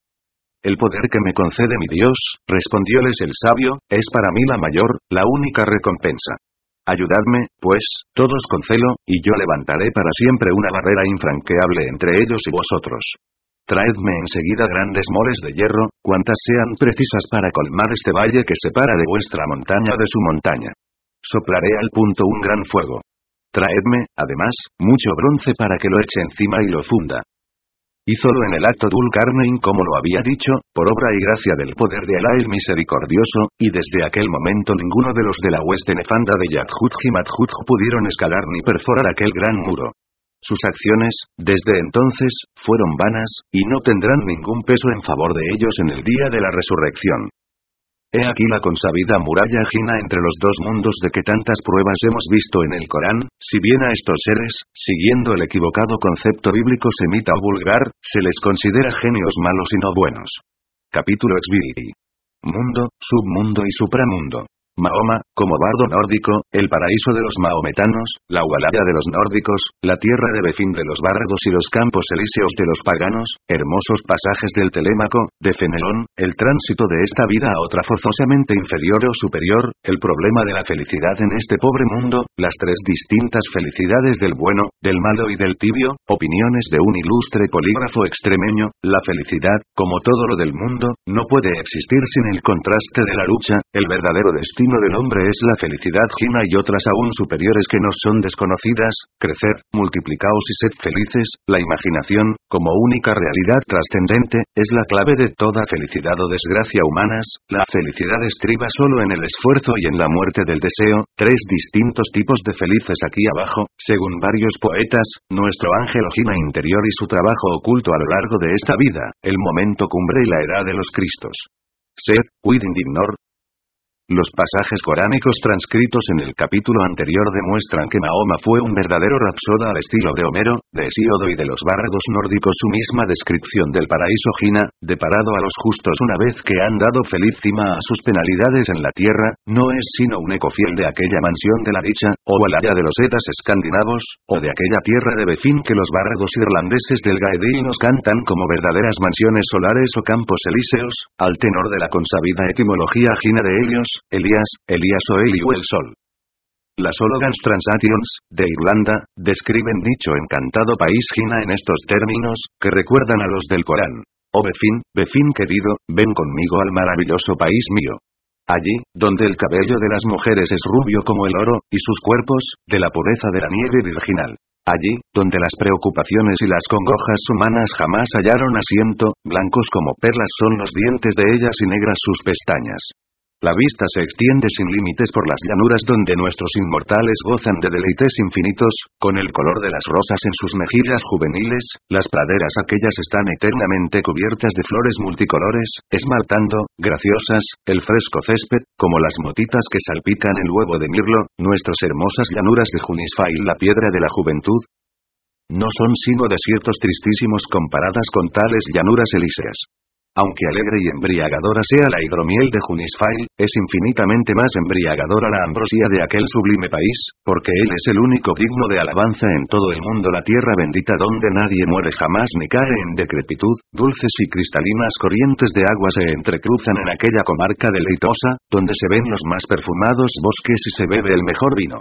El poder que me concede mi Dios, respondióles el sabio, es para mí la mayor, la única recompensa. Ayudadme, pues, todos con celo, y yo levantaré para siempre una barrera infranqueable entre ellos y vosotros. Traedme enseguida grandes moles de hierro, cuantas sean precisas para colmar este valle que separa de vuestra montaña de su montaña. Soplaré al punto un gran fuego. Traedme, además, mucho bronce para que lo eche encima y lo funda. Hízolo en el acto Dul-Qarnein como lo había dicho, por obra y gracia del poder de Alá el Misericordioso, y desde aquel momento ninguno de los de la hueste nefanda de Yadhutj y Madhutj pudieron escalar ni perforar aquel gran muro. Sus acciones, desde entonces, fueron vanas, y no tendrán ningún peso en favor de ellos en el día de la resurrección. He aquí la consabida muralla Jina entre los dos mundos de que tantas pruebas hemos visto en el Corán, si bien a estos seres, siguiendo el equivocado concepto bíblico semita o vulgar, se les considera genios malos y no buenos. Capítulo Exvili. Mundo, submundo y supramundo. Mahoma, como bardo nórdico, el paraíso de los mahometanos, la Walaya de los nórdicos, la tierra de Befín de los bárbaros y los campos elíseos de los paganos, hermosos pasajes del Telémaco, de Fenelón, el tránsito de esta vida a otra forzosamente inferior o superior, el problema de la felicidad en este pobre mundo, las tres distintas felicidades del bueno, del malo y del tibio, opiniones de un ilustre polígrafo extremeño, la felicidad, como todo lo del mundo, no puede existir sin el contraste de la lucha, el verdadero destino del hombre es la felicidad jina y otras aún superiores que nos son desconocidas, crecer, multiplicaos y sed felices, la imaginación, como única realidad trascendente, es la clave de toda felicidad o desgracia humanas, la felicidad estriba solo en el esfuerzo y en la muerte del deseo, tres distintos tipos de felices aquí abajo, según varios poetas, nuestro ángel o jina interior y su trabajo oculto a lo largo de esta vida, el momento cumbre y la edad de los Cristos. Sed, quid indignor. Los pasajes coránicos transcritos en el capítulo anterior demuestran que Mahoma fue un verdadero rapsoda al estilo de Homero, de Hesíodo y de los bárbaros nórdicos. Su misma descripción del paraíso jina, deparado a los justos una vez que han dado feliz cima a sus penalidades en la tierra, no es sino un eco fiel de aquella mansión de la dicha, o Walaya de los Edas escandinavos, o de aquella tierra de Befín que los bárbaros irlandeses del Gaedil nos cantan como verdaderas mansiones solares o campos elíseos, al tenor de la consabida etimología jina de Helios, Elías, Elías o Eli o el sol. Las Ologans Transations, de Irlanda, describen dicho encantado país jina en estos términos, que recuerdan a los del Corán. Oh Befín, Befín querido, ven conmigo al maravilloso país mío. Allí, donde el cabello de las mujeres es rubio como el oro, y sus cuerpos, de la pureza de la nieve virginal. Allí, donde las preocupaciones y las congojas humanas jamás hallaron asiento, blancos como perlas son los dientes de ellas y negras sus pestañas. La vista se extiende sin límites por las llanuras donde nuestros inmortales gozan de deleites infinitos, con el color de las rosas en sus mejillas juveniles, las praderas aquellas están eternamente cubiertas de flores multicolores, esmaltando, graciosas, el fresco césped, como las motitas que salpican el huevo de mirlo, nuestras hermosas llanuras de Junisfail, la piedra de la juventud, no son sino desiertos tristísimos comparadas con tales llanuras elíseas. Aunque alegre y embriagadora sea la hidromiel de Junisfail, es infinitamente más embriagadora la ambrosía de aquel sublime país, porque él es el único digno de alabanza en todo el mundo, la tierra bendita donde nadie muere jamás ni cae en decrepitud, dulces y cristalinas corrientes de agua se entrecruzan en aquella comarca deleitosa, donde se ven los más perfumados bosques y se bebe el mejor vino.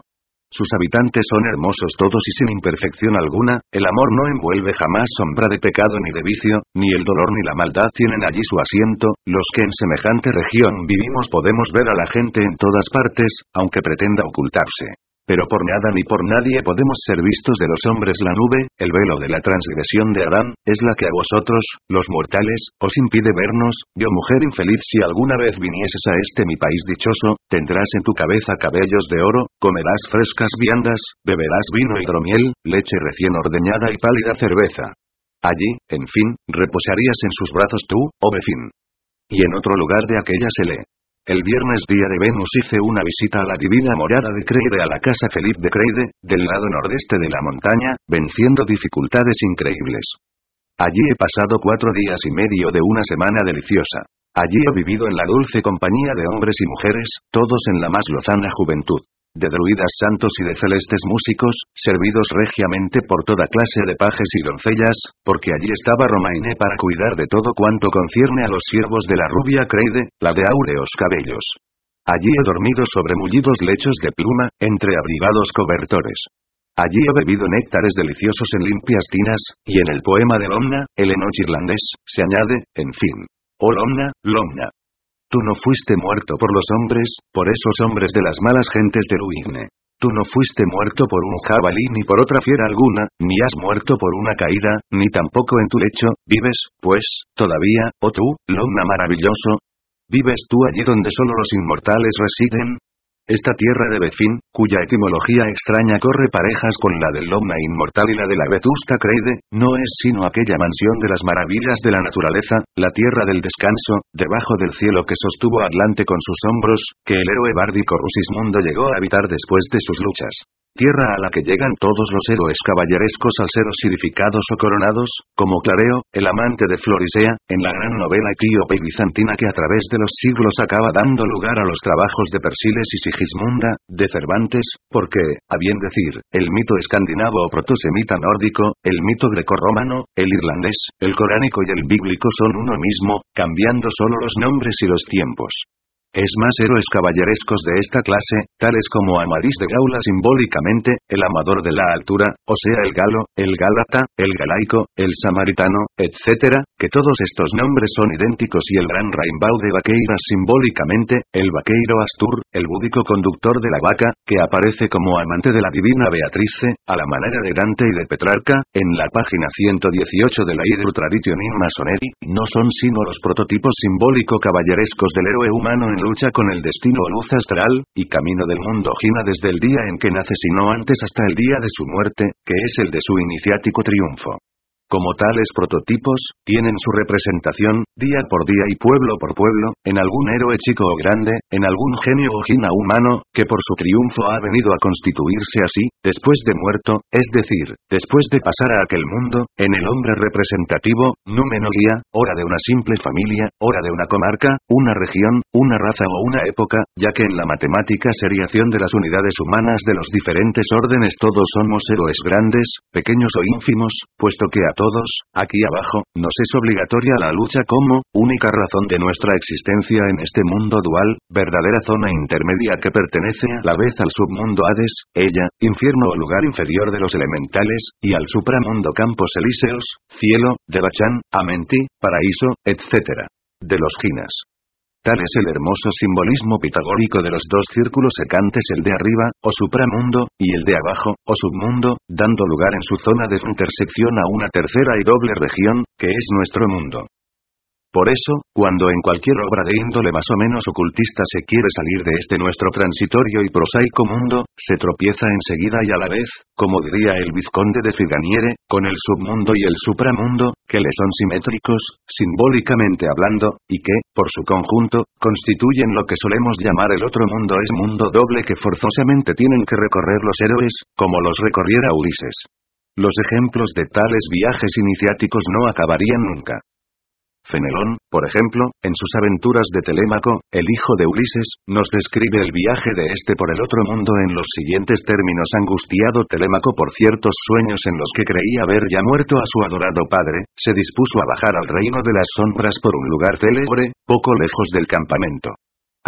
Sus habitantes son hermosos todos y sin imperfección alguna, el amor no envuelve jamás sombra de pecado ni de vicio, ni el dolor ni la maldad tienen allí su asiento, los que en semejante región vivimos podemos ver a la gente en todas partes, aunque pretenda ocultarse. Pero por nada ni por nadie podemos ser vistos de los hombres. La nube, el velo de la transgresión de Adán, es la que a vosotros, los mortales, os impide vernos. Yo mujer infeliz, si alguna vez vinieses a este mi país dichoso, tendrás en tu cabeza cabellos de oro, comerás frescas viandas, beberás vino hidromiel, leche recién ordeñada y pálida cerveza. Allí, en fin, reposarías en sus brazos tú, oh vecin. Y en otro lugar de aquella se lee. El viernes día de Venus hice una visita a la divina morada de Creide, a la casa feliz de Creide, del lado nordeste de la montaña, venciendo dificultades increíbles. Allí he pasado cuatro días y medio de una semana deliciosa. Allí he vivido en la dulce compañía de hombres y mujeres, todos en la más lozana juventud. De druidas santos y de celestes músicos, servidos regiamente por toda clase de pajes y doncellas, porque allí estaba Romaine para cuidar de todo cuanto concierne a los siervos de la rubia Creide, la de áureos cabellos. Allí he dormido sobre mullidos lechos de pluma, entre abrigados cobertores. Allí he bebido néctares deliciosos en limpias tinas, y en el poema de Lomna, el enoch irlandés, se añade, en fin. Oh Lomna, Lomna. Tú no fuiste muerto por los hombres, por esos hombres de las malas gentes de Luigne. Tú no fuiste muerto por un jabalí ni por otra fiera alguna, ni has muerto por una caída, ni tampoco en tu lecho, vives, pues, todavía, oh tú, Lomna maravilloso. ¿Vives tú allí donde solo los inmortales residen? Esta tierra de Befin, cuya etimología extraña corre parejas con la del Lomna inmortal y la de la vetusta Creide, no es sino aquella mansión de las maravillas de la naturaleza, la tierra del descanso, debajo del cielo que sostuvo Atlante con sus hombros, que el héroe bárdico Rusismundo llegó a habitar después de sus luchas. Tierra a la que llegan todos los héroes caballerescos al ser osidificados o coronados, como Clareo, el amante de Florisea, en la gran novela etíope y bizantina que a través de los siglos acaba dando lugar a los trabajos de Persiles y Sigismunda, de Cervantes, porque, a bien decir, el mito escandinavo o protosemita nórdico, el mito grecorromano, el irlandés, el coránico y el bíblico son uno mismo, cambiando solo los nombres y los tiempos. Es más, héroes caballerescos de esta clase, tales como Amadís de Gaula simbólicamente, el amador de la altura, o sea el galo, el gálata, el galaico, el samaritano, etcétera, que todos estos nombres son idénticos, y el gran Raimbau de Vaqueiras simbólicamente, el vaqueiro Astur, el búdico conductor de la vaca, que aparece como amante de la divina Beatrice, a la manera de Dante y de Petrarca, en la página ciento dieciocho de la Hydru Tradition in Masoneri, no son sino los prototipos simbólico-caballerescos del héroe humano en lucha con el destino o luz astral, y camino del mundo Gina desde el día en que nace sino antes hasta el día de su muerte, que es el de su iniciático triunfo. Como tales prototipos, tienen su representación, día por día y pueblo por pueblo, en algún héroe chico o grande, en algún genio o gina humano, que por su triunfo ha venido a constituirse así, después de muerto, es decir, después de pasar a aquel mundo, en el hombre representativo, númeno guía, ora de una simple familia, ora de una comarca, una región, una raza o una época, ya que en la matemática seriación de las unidades humanas de los diferentes órdenes todos somos héroes grandes, pequeños o ínfimos, puesto que a todos, aquí abajo, nos es obligatoria la lucha como única razón de nuestra existencia en este mundo dual, verdadera zona intermedia que pertenece a la vez al submundo Hades, ella, infierno o lugar inferior de los elementales, y al supramundo campos elíseos, cielo, Devachan, Amenti, paraíso, etcétera. De los ginas. Tal es el hermoso simbolismo pitagórico de los dos círculos secantes, el de arriba, o supramundo, y el de abajo, o submundo, dando lugar en su zona de intersección a una tercera y doble región, que es nuestro mundo. Por eso, cuando en cualquier obra de índole más o menos ocultista se quiere salir de este nuestro transitorio y prosaico mundo, se tropieza enseguida y a la vez, como diría el vizconde de Figaniere, con el submundo y el supramundo, que le son simétricos, simbólicamente hablando, y que, por su conjunto, constituyen lo que solemos llamar el otro mundo. Es mundo doble que forzosamente tienen que recorrer los héroes, como los recorriera Ulises. Los ejemplos de tales viajes iniciáticos no acabarían nunca. Fenelón, por ejemplo, en sus aventuras de Telémaco, el hijo de Ulises, nos describe el viaje de este por el otro mundo en los siguientes términos: angustiado Telémaco por ciertos sueños en los que creía haber ya muerto a su adorado padre, se dispuso a bajar al reino de las sombras por un lugar célebre, poco lejos del campamento.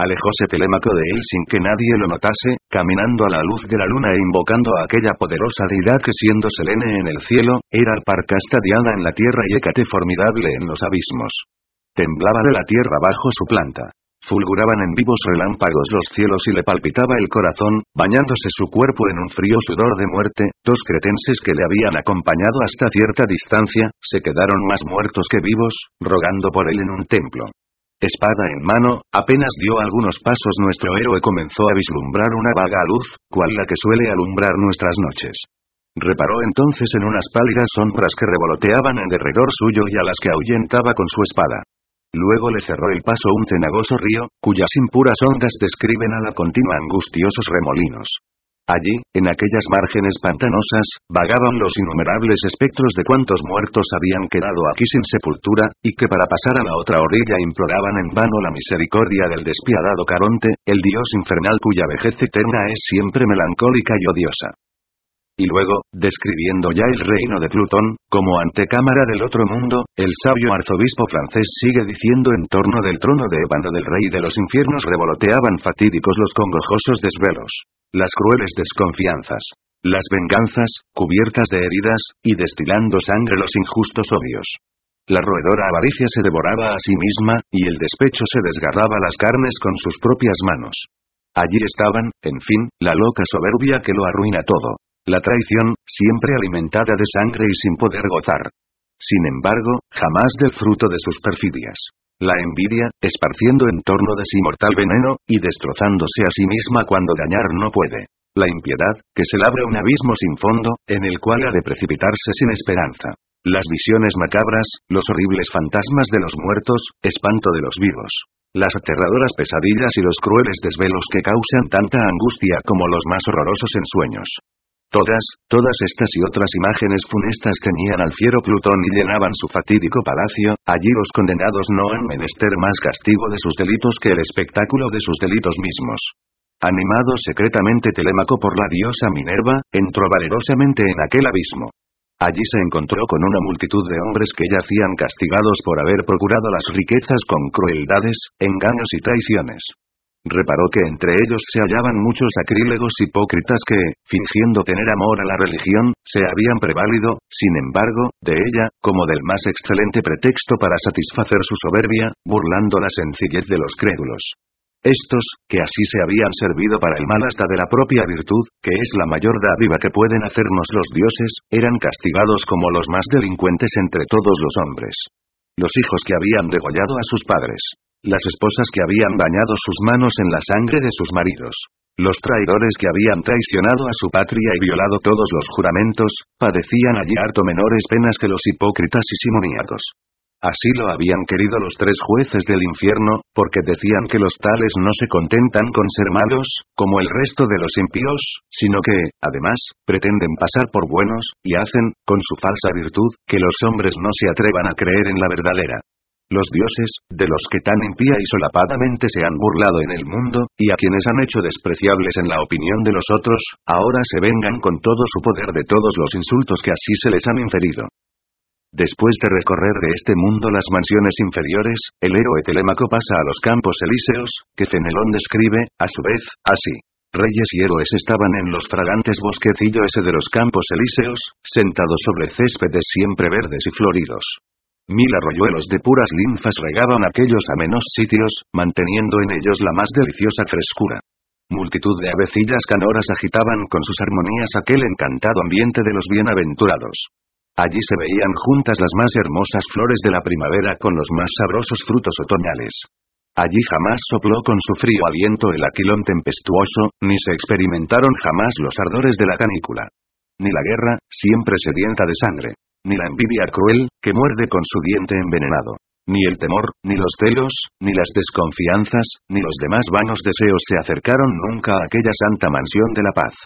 Alejóse Telémaco de él sin que nadie lo notase, caminando a la luz de la luna e invocando a aquella poderosa deidad que siendo Selene en el cielo, era Alparcasta Diana en la tierra y Hécate formidable en los abismos. Temblaba de la tierra bajo su planta. Fulguraban en vivos relámpagos los cielos y le palpitaba el corazón, bañándose su cuerpo en un frío sudor de muerte. Dos cretenses que le habían acompañado hasta cierta distancia, se quedaron más muertos que vivos, rogando por él en un templo. Espada en mano, apenas dio algunos pasos nuestro héroe comenzó a vislumbrar una vaga luz, cual la que suele alumbrar nuestras noches. Reparó entonces en unas pálidas sombras que revoloteaban en derredor suyo y a las que ahuyentaba con su espada. Luego le cerró el paso un cenagoso río, cuyas impuras ondas describen a la continua angustiosos remolinos. Allí, en aquellas márgenes pantanosas, vagaban los innumerables espectros de cuantos muertos habían quedado aquí sin sepultura, y que para pasar a la otra orilla imploraban en vano la misericordia del despiadado Caronte, el dios infernal cuya vejez eterna es siempre melancólica y odiosa. Y luego, describiendo ya el reino de Plutón, como antecámara del otro mundo, el sabio arzobispo francés sigue diciendo en torno del trono de Ébano del rey de los infiernos revoloteaban fatídicos los congojosos desvelos, las crueles desconfianzas, las venganzas, cubiertas de heridas, y destilando sangre los injustos odios. La roedora avaricia se devoraba a sí misma, y el despecho se desgarraba las carnes con sus propias manos. Allí estaban, en fin, la loca soberbia que lo arruina todo. La traición, siempre alimentada de sangre y sin poder gozar. Sin embargo, jamás del fruto de sus perfidias. La envidia, esparciendo en torno de sí mortal veneno, y destrozándose a sí misma cuando dañar no puede. La impiedad, que se labra un abismo sin fondo, en el cual ha de precipitarse sin esperanza. Las visiones macabras, los horribles fantasmas de los muertos, espanto de los vivos. Las aterradoras pesadillas y los crueles desvelos que causan tanta angustia como los más horrorosos ensueños. Todas, todas estas y otras imágenes funestas tenían al fiero Plutón y llenaban su fatídico palacio. Allí los condenados no han menester más castigo de sus delitos que el espectáculo de sus delitos mismos. Animado secretamente Telémaco por la diosa Minerva, entró valerosamente en aquel abismo. Allí se encontró con una multitud de hombres que yacían castigados por haber procurado las riquezas con crueldades, engaños y traiciones. Reparó que entre ellos se hallaban muchos sacrílegos hipócritas que, fingiendo tener amor a la religión, se habían prevalido, sin embargo, de ella, como del más excelente pretexto para satisfacer su soberbia, burlando la sencillez de los crédulos. Estos, que así se habían servido para el mal hasta de la propia virtud, que es la mayor dádiva que pueden hacernos los dioses, eran castigados como los más delincuentes entre todos los hombres. Los hijos que habían degollado a sus padres. Las esposas que habían bañado sus manos en la sangre de sus maridos. Los traidores que habían traicionado a su patria y violado todos los juramentos, padecían allí harto menores penas que los hipócritas y simoníacos. Así lo habían querido los tres jueces del infierno, porque decían que los tales no se contentan con ser malos, como el resto de los impíos, sino que, además, pretenden pasar por buenos, y hacen, con su falsa virtud, que los hombres no se atrevan a creer en la verdadera. Los dioses, de los que tan impía y solapadamente se han burlado en el mundo, y a quienes han hecho despreciables en la opinión de los otros, ahora se vengan con todo su poder de todos los insultos que así se les han inferido. Después de recorrer de este mundo las mansiones inferiores, el héroe Telémaco pasa a los campos elíseos, que Fenelón describe, a su vez, así. Reyes y héroes estaban en los fragantes bosquecillos ese de los campos elíseos, sentados sobre céspedes siempre verdes y floridos. Mil arroyuelos de puras linfas regaban aquellos amenos sitios, manteniendo en ellos la más deliciosa frescura. Multitud de avecillas canoras agitaban con sus armonías aquel encantado ambiente de los bienaventurados. Allí se veían juntas las más hermosas flores de la primavera con los más sabrosos frutos otoñales. Allí jamás sopló con su frío aliento el aquilón tempestuoso, ni se experimentaron jamás los ardores de la canícula. Ni la guerra, siempre sedienta de sangre. Ni la envidia cruel, que muerde con su diente envenenado. Ni el temor, ni los celos, ni las desconfianzas, ni los demás vanos deseos se acercaron nunca a aquella santa mansión de la paz.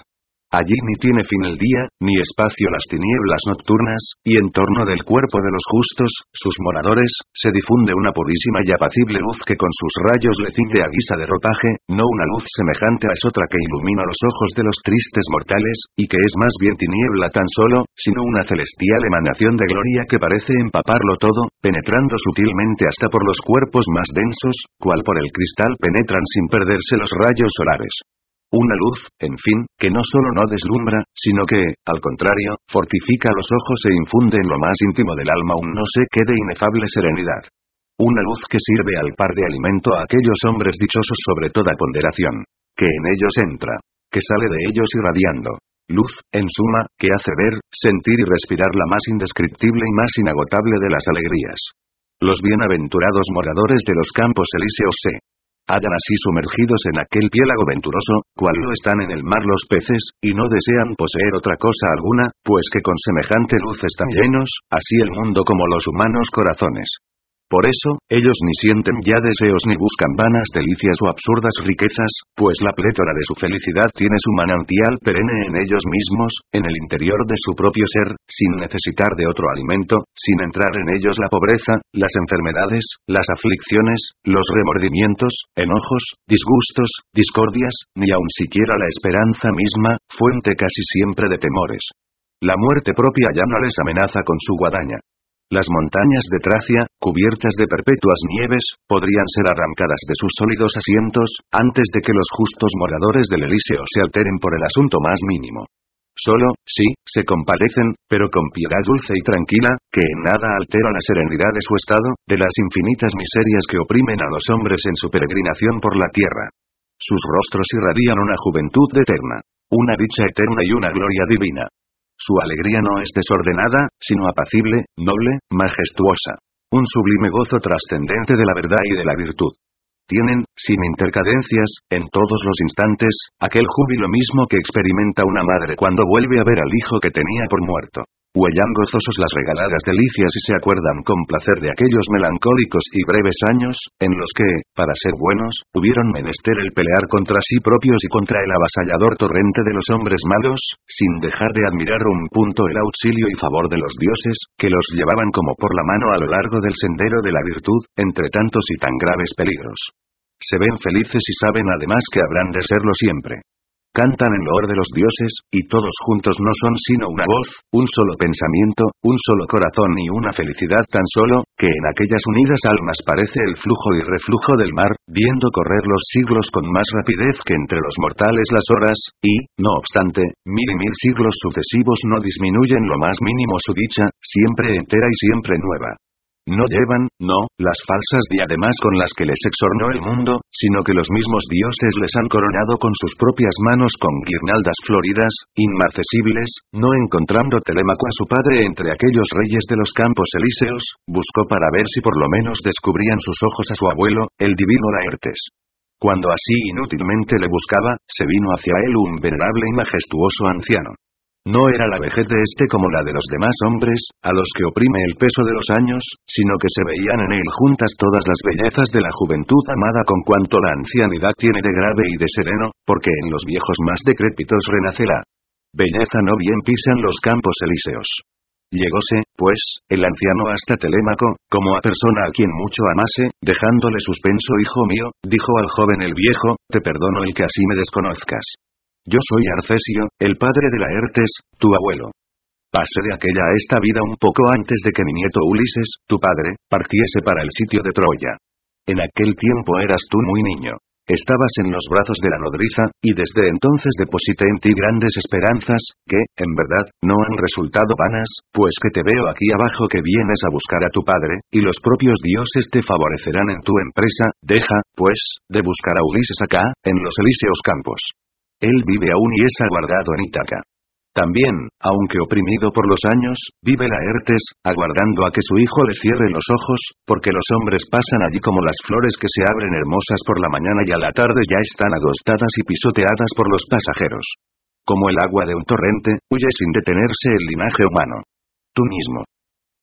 Allí ni tiene fin el día, ni espacio las tinieblas nocturnas, y en torno del cuerpo de los justos, sus moradores, se difunde una purísima y apacible luz que con sus rayos le ciñe a guisa de ropaje, no una luz semejante a esotra que ilumina los ojos de los tristes mortales, y que es más bien tiniebla tan solo, sino una celestial emanación de gloria que parece empaparlo todo, penetrando sutilmente hasta por los cuerpos más densos, cual por el cristal penetran sin perderse los rayos solares. Una luz, en fin, que no solo no deslumbra, sino que, al contrario, fortifica los ojos e infunde en lo más íntimo del alma un no sé qué de inefable serenidad. Una luz que sirve al par de alimento a aquellos hombres dichosos sobre toda ponderación. Que en ellos entra. Que sale de ellos irradiando. Luz, en suma, que hace ver, sentir y respirar la más indescriptible y más inagotable de las alegrías. Los bienaventurados moradores de los campos elíseos se hallan así sumergidos en aquel piélago venturoso, cual lo están en el mar los peces, y no desean poseer otra cosa alguna, pues que con semejante luz están llenos, así el mundo como los humanos corazones. Por eso, ellos ni sienten ya deseos ni buscan vanas delicias o absurdas riquezas, pues la plétora de su felicidad tiene su manantial perenne en ellos mismos, en el interior de su propio ser, sin necesitar de otro alimento, sin entrar en ellos la pobreza, las enfermedades, las aflicciones, los remordimientos, enojos, disgustos, discordias, ni aun siquiera la esperanza misma, fuente casi siempre de temores. La muerte propia ya no les amenaza con su guadaña. Las montañas de Tracia, cubiertas de perpetuas nieves, podrían ser arrancadas de sus sólidos asientos, antes de que los justos moradores del Elíseo se alteren por el asunto más mínimo. Solo, sí, se compadecen, pero con piedad dulce y tranquila, que en nada altera la serenidad de su estado, de las infinitas miserias que oprimen a los hombres en su peregrinación por la tierra. Sus rostros irradian una juventud eterna, una dicha eterna y una gloria divina. Su alegría no es desordenada, sino apacible, noble, majestuosa. Un sublime gozo trascendente de la verdad y de la virtud. Tienen, sin intercadencias, en todos los instantes, aquel júbilo mismo que experimenta una madre cuando vuelve a ver al hijo que tenía por muerto. Huellan gozosos las regaladas delicias y se acuerdan con placer de aquellos melancólicos y breves años, en los que, para ser buenos, hubieron menester el pelear contra sí propios y contra el avasallador torrente de los hombres malos, sin dejar de admirar un punto el auxilio y favor de los dioses, que los llevaban como por la mano a lo largo del sendero de la virtud, entre tantos y tan graves peligros. Se ven felices y saben además que habrán de serlo siempre. Cantan en loor de los dioses, y todos juntos no son sino una voz, un solo pensamiento, un solo corazón y una felicidad tan solo, que en aquellas unidas almas parece el flujo y reflujo del mar, viendo correr los siglos con más rapidez que entre los mortales las horas, y, no obstante, mil y mil siglos sucesivos no disminuyen lo más mínimo su dicha, siempre entera y siempre nueva. No llevan, no, las falsas diademas con las que les exornó el mundo, sino que los mismos dioses les han coronado con sus propias manos con guirnaldas floridas, inmarcesibles. No encontrando Telémaco a su padre entre aquellos reyes de los campos elíseos, buscó para ver si por lo menos descubrían sus ojos a su abuelo, el divino Laertes. Cuando así inútilmente le buscaba, se vino hacia él un venerable y majestuoso anciano. No era la vejez de éste como la de los demás hombres, a los que oprime el peso de los años, sino que se veían en él juntas todas las bellezas de la juventud amada con cuanto la ancianidad tiene de grave y de sereno, porque en los viejos más decrépitos renace la belleza no bien pisan los campos elíseos. Llegóse, pues, el anciano hasta Telémaco, como a persona a quien mucho amase, dejándole suspenso: hijo mío, dijo al joven el viejo, te perdono el que así me desconozcas. Yo soy Arcesio, el padre de Laertes, tu abuelo. Pasé de aquella a esta vida un poco antes de que mi nieto Ulises, tu padre, partiese para el sitio de Troya. En aquel tiempo eras tú muy niño. Estabas en los brazos de la nodriza, y desde entonces deposité en ti grandes esperanzas, que, en verdad, no han resultado vanas, pues que te veo aquí abajo que vienes a buscar a tu padre, y los propios dioses te favorecerán en tu empresa. Deja, pues, de buscar a Ulises acá, en los elíseos campos. Él vive aún y es aguardado en Ítaca. También, aunque oprimido por los años, vive Laertes, aguardando a que su hijo le cierre los ojos, porque los hombres pasan allí como las flores que se abren hermosas por la mañana y a la tarde ya están agostadas y pisoteadas por los pasajeros. Como el agua de un torrente, huye sin detenerse el linaje humano. Tú mismo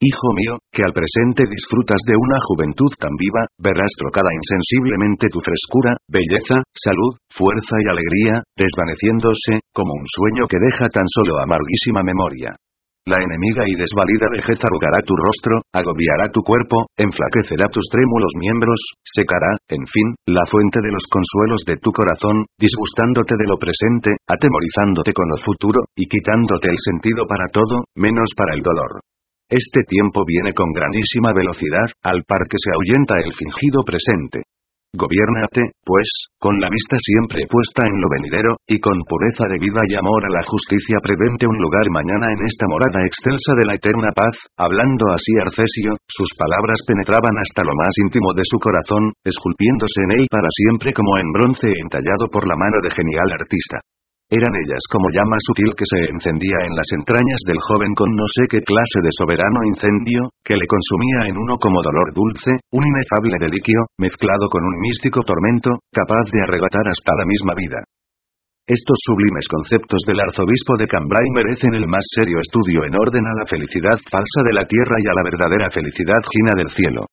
Hijo mío, que al presente disfrutas de una juventud tan viva, verás trocada insensiblemente tu frescura, belleza, salud, fuerza y alegría, desvaneciéndose, como un sueño que deja tan solo amarguísima memoria. La enemiga y desvalida vejez arrugará tu rostro, agobiará tu cuerpo, enflaquecerá tus trémulos miembros, secará, en fin, la fuente de los consuelos de tu corazón, disgustándote de lo presente, atemorizándote con lo futuro, y quitándote el sentido para todo, menos para el dolor. Este tiempo viene con grandísima velocidad, al par que se ahuyenta el fingido presente. Gobiérnate, pues, con la vista siempre puesta en lo venidero, y con pureza de vida y amor a la justicia prevente un lugar mañana en esta morada excelsa de la eterna paz. Hablando así Arcesio, sus palabras penetraban hasta lo más íntimo de su corazón, esculpiéndose en él para siempre como en bronce entallado por la mano de genial artista. Eran ellas como llama sutil que se encendía en las entrañas del joven con no sé qué clase de soberano incendio, que le consumía en uno como dolor dulce, un inefable deliquio, mezclado con un místico tormento, capaz de arrebatar hasta la misma vida. Estos sublimes conceptos del arzobispo de Cambrai merecen el más serio estudio en orden a la felicidad falsa de la tierra y a la verdadera felicidad gina del cielo.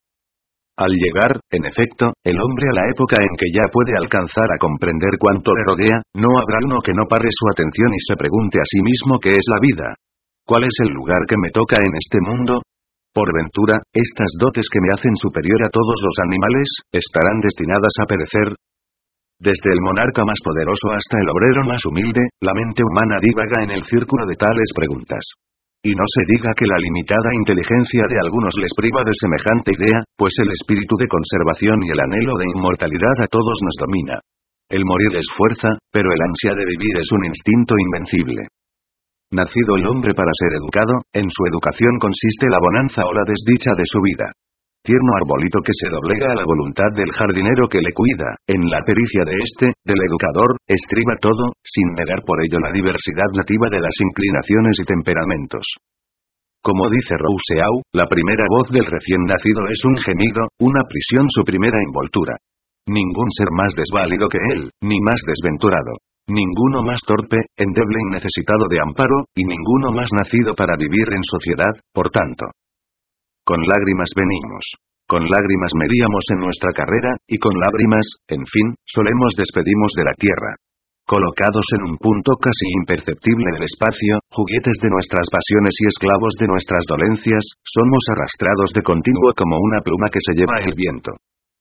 Al llegar, en efecto, el hombre a la época en que ya puede alcanzar a comprender cuánto le rodea, no habrá uno que no pare su atención y se pregunte a sí mismo qué es la vida. ¿Cuál es el lugar que me toca en este mundo? Por ventura, estas dotes que me hacen superior a todos los animales, ¿estarán destinadas a perecer? Desde el monarca más poderoso hasta el obrero más humilde, la mente humana divaga en el círculo de tales preguntas. Y no se diga que la limitada inteligencia de algunos les priva de semejante idea, pues el espíritu de conservación y el anhelo de inmortalidad a todos nos domina. El morir es fuerza, pero el ansia de vivir es un instinto invencible. Nacido el hombre para ser educado, en su educación consiste la bonanza o la desdicha de su vida. Tierno arbolito que se doblega a la voluntad del jardinero que le cuida, en la pericia de este, del educador, estriba todo, sin negar por ello la diversidad nativa de las inclinaciones y temperamentos. Como dice Rousseau, la primera voz del recién nacido es un gemido, una prisión su primera envoltura. Ningún ser más desválido que él, ni más desventurado. Ninguno más torpe, endeble y necesitado de amparo, y ninguno más nacido para vivir en sociedad, por tanto. Con lágrimas venimos. Con lágrimas medíamos en nuestra carrera, y con lágrimas, en fin, solemos despedimos de la tierra. Colocados en un punto casi imperceptible del espacio, juguetes de nuestras pasiones y esclavos de nuestras dolencias, somos arrastrados de continuo como una pluma que se lleva el viento.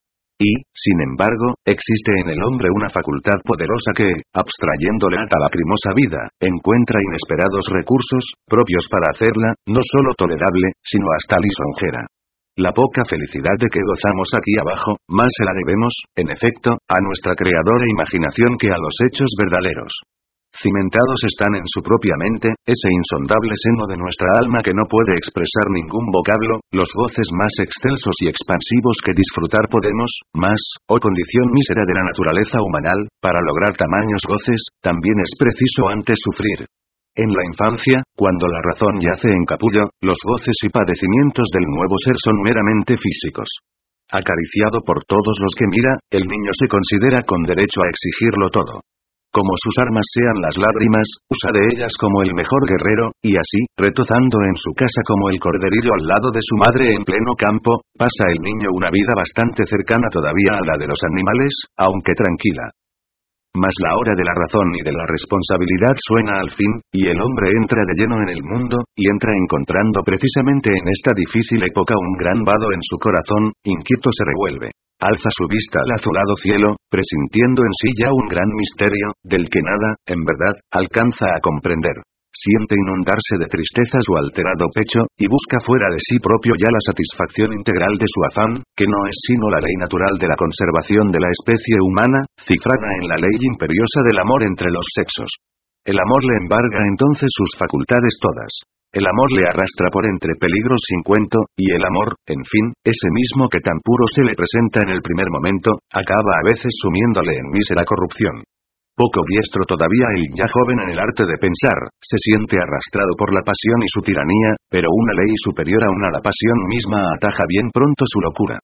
Y, sin embargo, existe en el hombre una facultad poderosa que, abstrayéndole a la lacrimosa vida, encuentra inesperados recursos, propios para hacerla, no solo tolerable, sino hasta lisonjera. La poca felicidad de que gozamos aquí abajo, más se la debemos, en efecto, a nuestra creadora imaginación que a los hechos verdaderos. Cimentados están en su propia mente, ese insondable seno de nuestra alma que no puede expresar ningún vocablo, los goces más excelsos y expansivos que disfrutar podemos, mas, oh condición mísera de la naturaleza humanal, para lograr tamaños goces, también es preciso antes sufrir. En la infancia, cuando la razón yace en capullo, los goces y padecimientos del nuevo ser son meramente físicos. Acariciado por todos los que mira, el niño se considera con derecho a exigirlo todo. Como sus armas sean las lágrimas, usa de ellas como el mejor guerrero, y así, retozando en su casa como el corderillo al lado de su madre en pleno campo, pasa el niño una vida bastante cercana todavía a la de los animales, aunque tranquila. Mas la hora de la razón y de la responsabilidad suena al fin, y el hombre entra de lleno en el mundo, y entra encontrando precisamente en esta difícil época un gran vado en su corazón, inquieto se revuelve. Alza su vista al azulado cielo, presintiendo en sí ya un gran misterio, del que nada, en verdad, alcanza a comprender. Siente inundarse de tristeza su alterado pecho, y busca fuera de sí propio ya la satisfacción integral de su afán, que no es sino la ley natural de la conservación de la especie humana, cifrada en la ley imperiosa del amor entre los sexos. El amor le embarga entonces sus facultades todas. El amor le arrastra por entre peligros sin cuento, y el amor, en fin, ese mismo que tan puro se le presenta en el primer momento, acaba a veces sumiéndole en mísera corrupción. Poco diestro todavía el ya joven en el arte de pensar, se siente arrastrado por la pasión y su tiranía, pero una ley superior aún a la pasión misma ataja bien pronto su locura.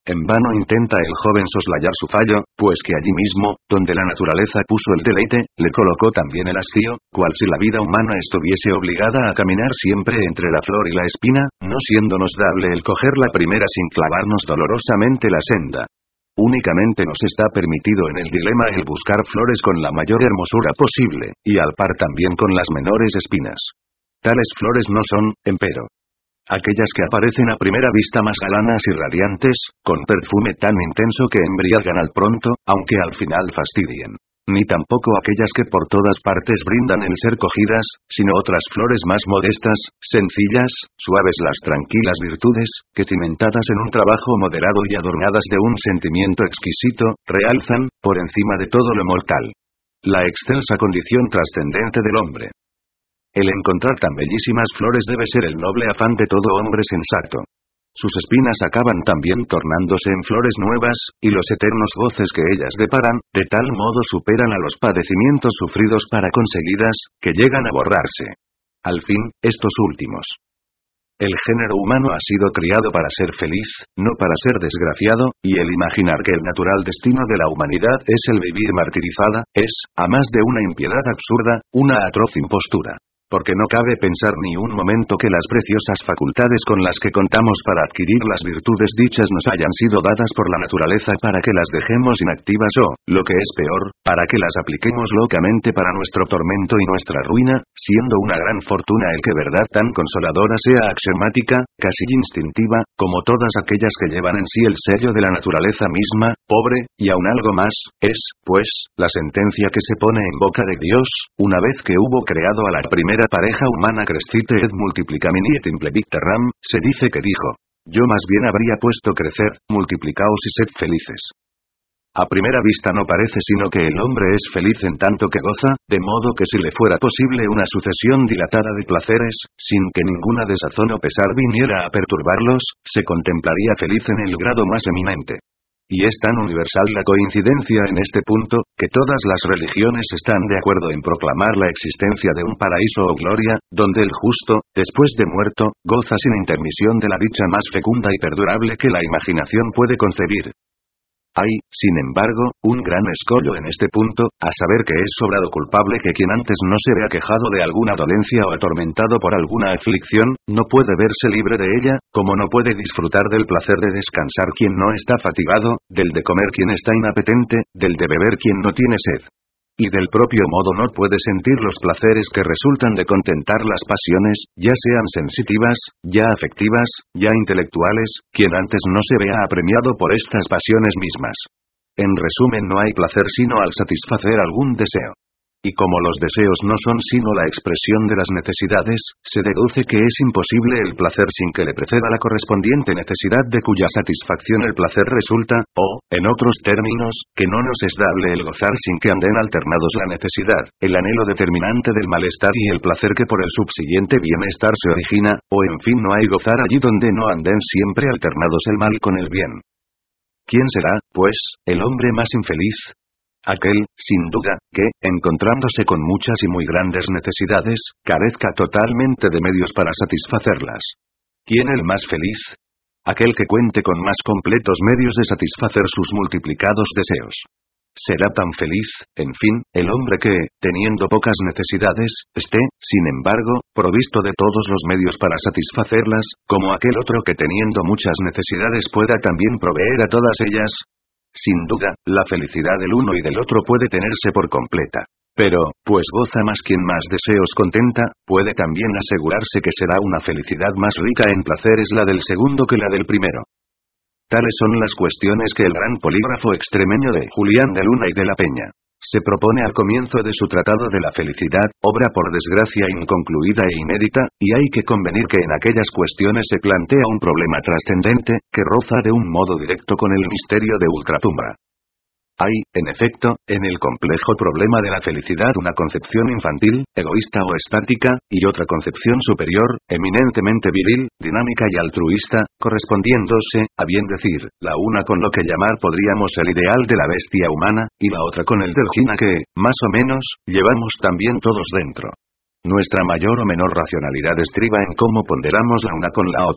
En vano intenta el joven soslayar su fallo, pues que allí mismo, donde la naturaleza puso el deleite, le colocó también el hastío, cual si la vida humana estuviese obligada a caminar siempre entre la flor y la espina, no siéndonos dable el coger la primera sin clavarnos dolorosamente la senda. Únicamente nos está permitido en el dilema el buscar flores con la mayor hermosura posible, y al par también con las menores espinas. Tales flores no son, empero, aquellas que aparecen a primera vista más galanas y radiantes, con perfume tan intenso que embriagan al pronto, aunque al final fastidien. Ni tampoco aquellas que por todas partes brindan el ser cogidas, sino otras flores más modestas, sencillas, suaves las tranquilas virtudes, que cimentadas en un trabajo moderado y adornadas de un sentimiento exquisito, realzan, por encima de todo lo mortal, la excelsa condición trascendente del hombre. El encontrar tan bellísimas flores debe ser el noble afán de todo hombre sensato. Sus espinas acaban también tornándose en flores nuevas, y los eternos goces que ellas deparan, de tal modo superan a los padecimientos sufridos para conseguidas, que llegan a borrarse. Al fin, estos últimos. El género humano ha sido criado para ser feliz, no para ser desgraciado, y el imaginar que el natural destino de la humanidad es el vivir martirizada, es, a más de una impiedad absurda, una atroz impostura. Porque no cabe pensar ni un momento que las preciosas facultades con las que contamos para adquirir las virtudes dichas nos hayan sido dadas por la naturaleza para que las dejemos inactivas o, lo que es peor, para que las apliquemos locamente para nuestro tormento y nuestra ruina, siendo una gran fortuna el que verdad tan consoladora sea axiomática, casi instintiva, como todas aquellas que llevan en sí el sello de la naturaleza misma, pobre, y aun algo más, es, pues, la sentencia que se pone en boca de Dios, una vez que hubo creado a la primera pareja humana crescite et multiplicamini et implevit terram, se dice que dijo: yo más bien habría puesto crecer, multiplicaos y sed felices. A primera vista no parece sino que el hombre es feliz en tanto que goza, de modo que si le fuera posible una sucesión dilatada de placeres, sin que ninguna desazón o pesar viniera a perturbarlos, se contemplaría feliz en el grado más eminente. Y es tan universal la coincidencia en este punto, que todas las religiones están de acuerdo en proclamar la existencia de un paraíso o gloria, donde el justo, después de muerto, goza sin intermisión de la dicha más fecunda y perdurable que la imaginación puede concebir. Hay, sin embargo, un gran escollo en este punto, a saber que es sobrado culpable que quien antes no se vea quejado de alguna dolencia o atormentado por alguna aflicción, no puede verse libre de ella, como no puede disfrutar del placer de descansar quien no está fatigado, del de comer quien está inapetente, del de beber quien no tiene sed. Y del propio modo no puede sentir los placeres que resultan de contentar las pasiones, ya sean sensitivas, ya afectivas, ya intelectuales, quien antes no se vea apremiado por estas pasiones mismas. En resumen, no hay placer sino al satisfacer algún deseo. Y como los deseos no son sino la expresión de las necesidades, se deduce que es imposible el placer sin que le preceda la correspondiente necesidad de cuya satisfacción el placer resulta, o, en otros términos, que no nos es dable el gozar sin que anden alternados la necesidad, el anhelo determinante del malestar y el placer que por el subsiguiente bienestar se origina, o en fin no hay gozar allí donde no anden siempre alternados el mal con el bien. ¿Quién será, pues, el hombre más infeliz? Aquel, sin duda, que, encontrándose con muchas y muy grandes necesidades, carezca totalmente de medios para satisfacerlas. ¿Quién el más feliz? Aquel que cuente con más completos medios de satisfacer sus multiplicados deseos. Será tan feliz, en fin, el hombre que, teniendo pocas necesidades, esté, sin embargo, provisto de todos los medios para satisfacerlas, como aquel otro que teniendo muchas necesidades pueda también proveer a todas ellas. Sin duda, la felicidad del uno y del otro puede tenerse por completa. Pero, pues goza más quien más deseos contenta, puede también asegurarse que será una felicidad más rica en placeres la del segundo que la del primero. Tales son las cuestiones que el gran polígrafo extremeño de Julián de Luna y de la Peña se propone al comienzo de su tratado de la felicidad, obra por desgracia inconcluida e inédita, y hay que convenir que en aquellas cuestiones se plantea un problema trascendente, que roza de un modo directo con el misterio de ultratumba. Hay, en efecto, en el complejo problema de la felicidad una concepción infantil, egoísta o estática, y otra concepción superior, eminentemente viril, dinámica y altruista, correspondiéndose, a bien decir, la una con lo que llamar podríamos el ideal de la bestia humana, y la otra con el del jina que, más o menos, llevamos también todos dentro. Nuestra mayor o menor racionalidad estriba en cómo ponderamos la una con la otra.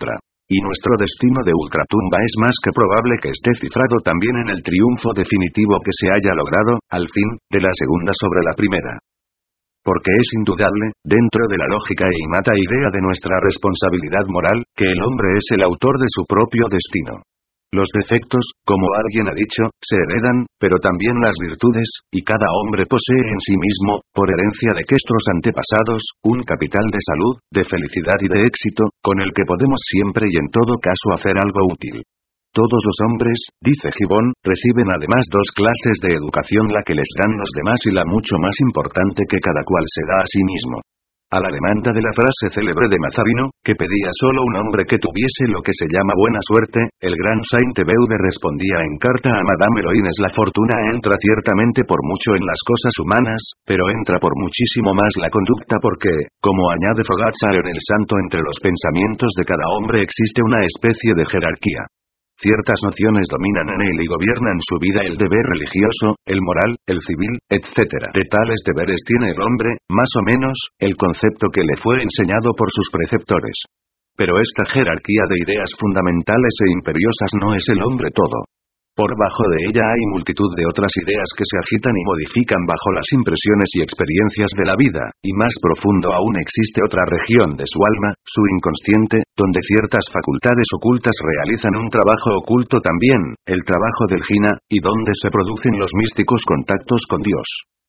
Y nuestro destino de ultratumba es más que probable que esté cifrado también en el triunfo definitivo que se haya logrado, al fin, de la segunda sobre la primera. Porque es indudable, dentro de la lógica e innata idea de nuestra responsabilidad moral, que el hombre es el autor de su propio destino. Los defectos, como alguien ha dicho, se heredan, pero también las virtudes, y cada hombre posee en sí mismo, por herencia de nuestros antepasados, un capital de salud, de felicidad y de éxito, con el que podemos siempre y en todo caso hacer algo útil. Todos los hombres, dice Gibbon, reciben además dos clases de educación, la que les dan los demás y la mucho más importante que cada cual se da a sí mismo. A la demanda de la frase célebre de Mazarino, que pedía solo un hombre que tuviese lo que se llama buena suerte, el gran Sainte-Beuve respondía en carta a Madame Heroines: la fortuna entra ciertamente por mucho en las cosas humanas, pero entra por muchísimo más la conducta, porque, como añade Fogazzaro en El Santo, entre los pensamientos de cada hombre existe una especie de jerarquía. Ciertas nociones dominan en él y gobiernan su vida: el deber religioso, el moral, el civil, etcétera. De tales deberes tiene el hombre, más o menos, el concepto que le fue enseñado por sus preceptores. Pero esta jerarquía de ideas fundamentales e imperiosas no es el hombre todo. Por bajo de ella hay multitud de otras ideas que se agitan y modifican bajo las impresiones y experiencias de la vida, y más profundo aún existe otra región de su alma, su inconsciente, donde ciertas facultades ocultas realizan un trabajo oculto también, el trabajo del jina, y donde se producen los místicos contactos con Dios.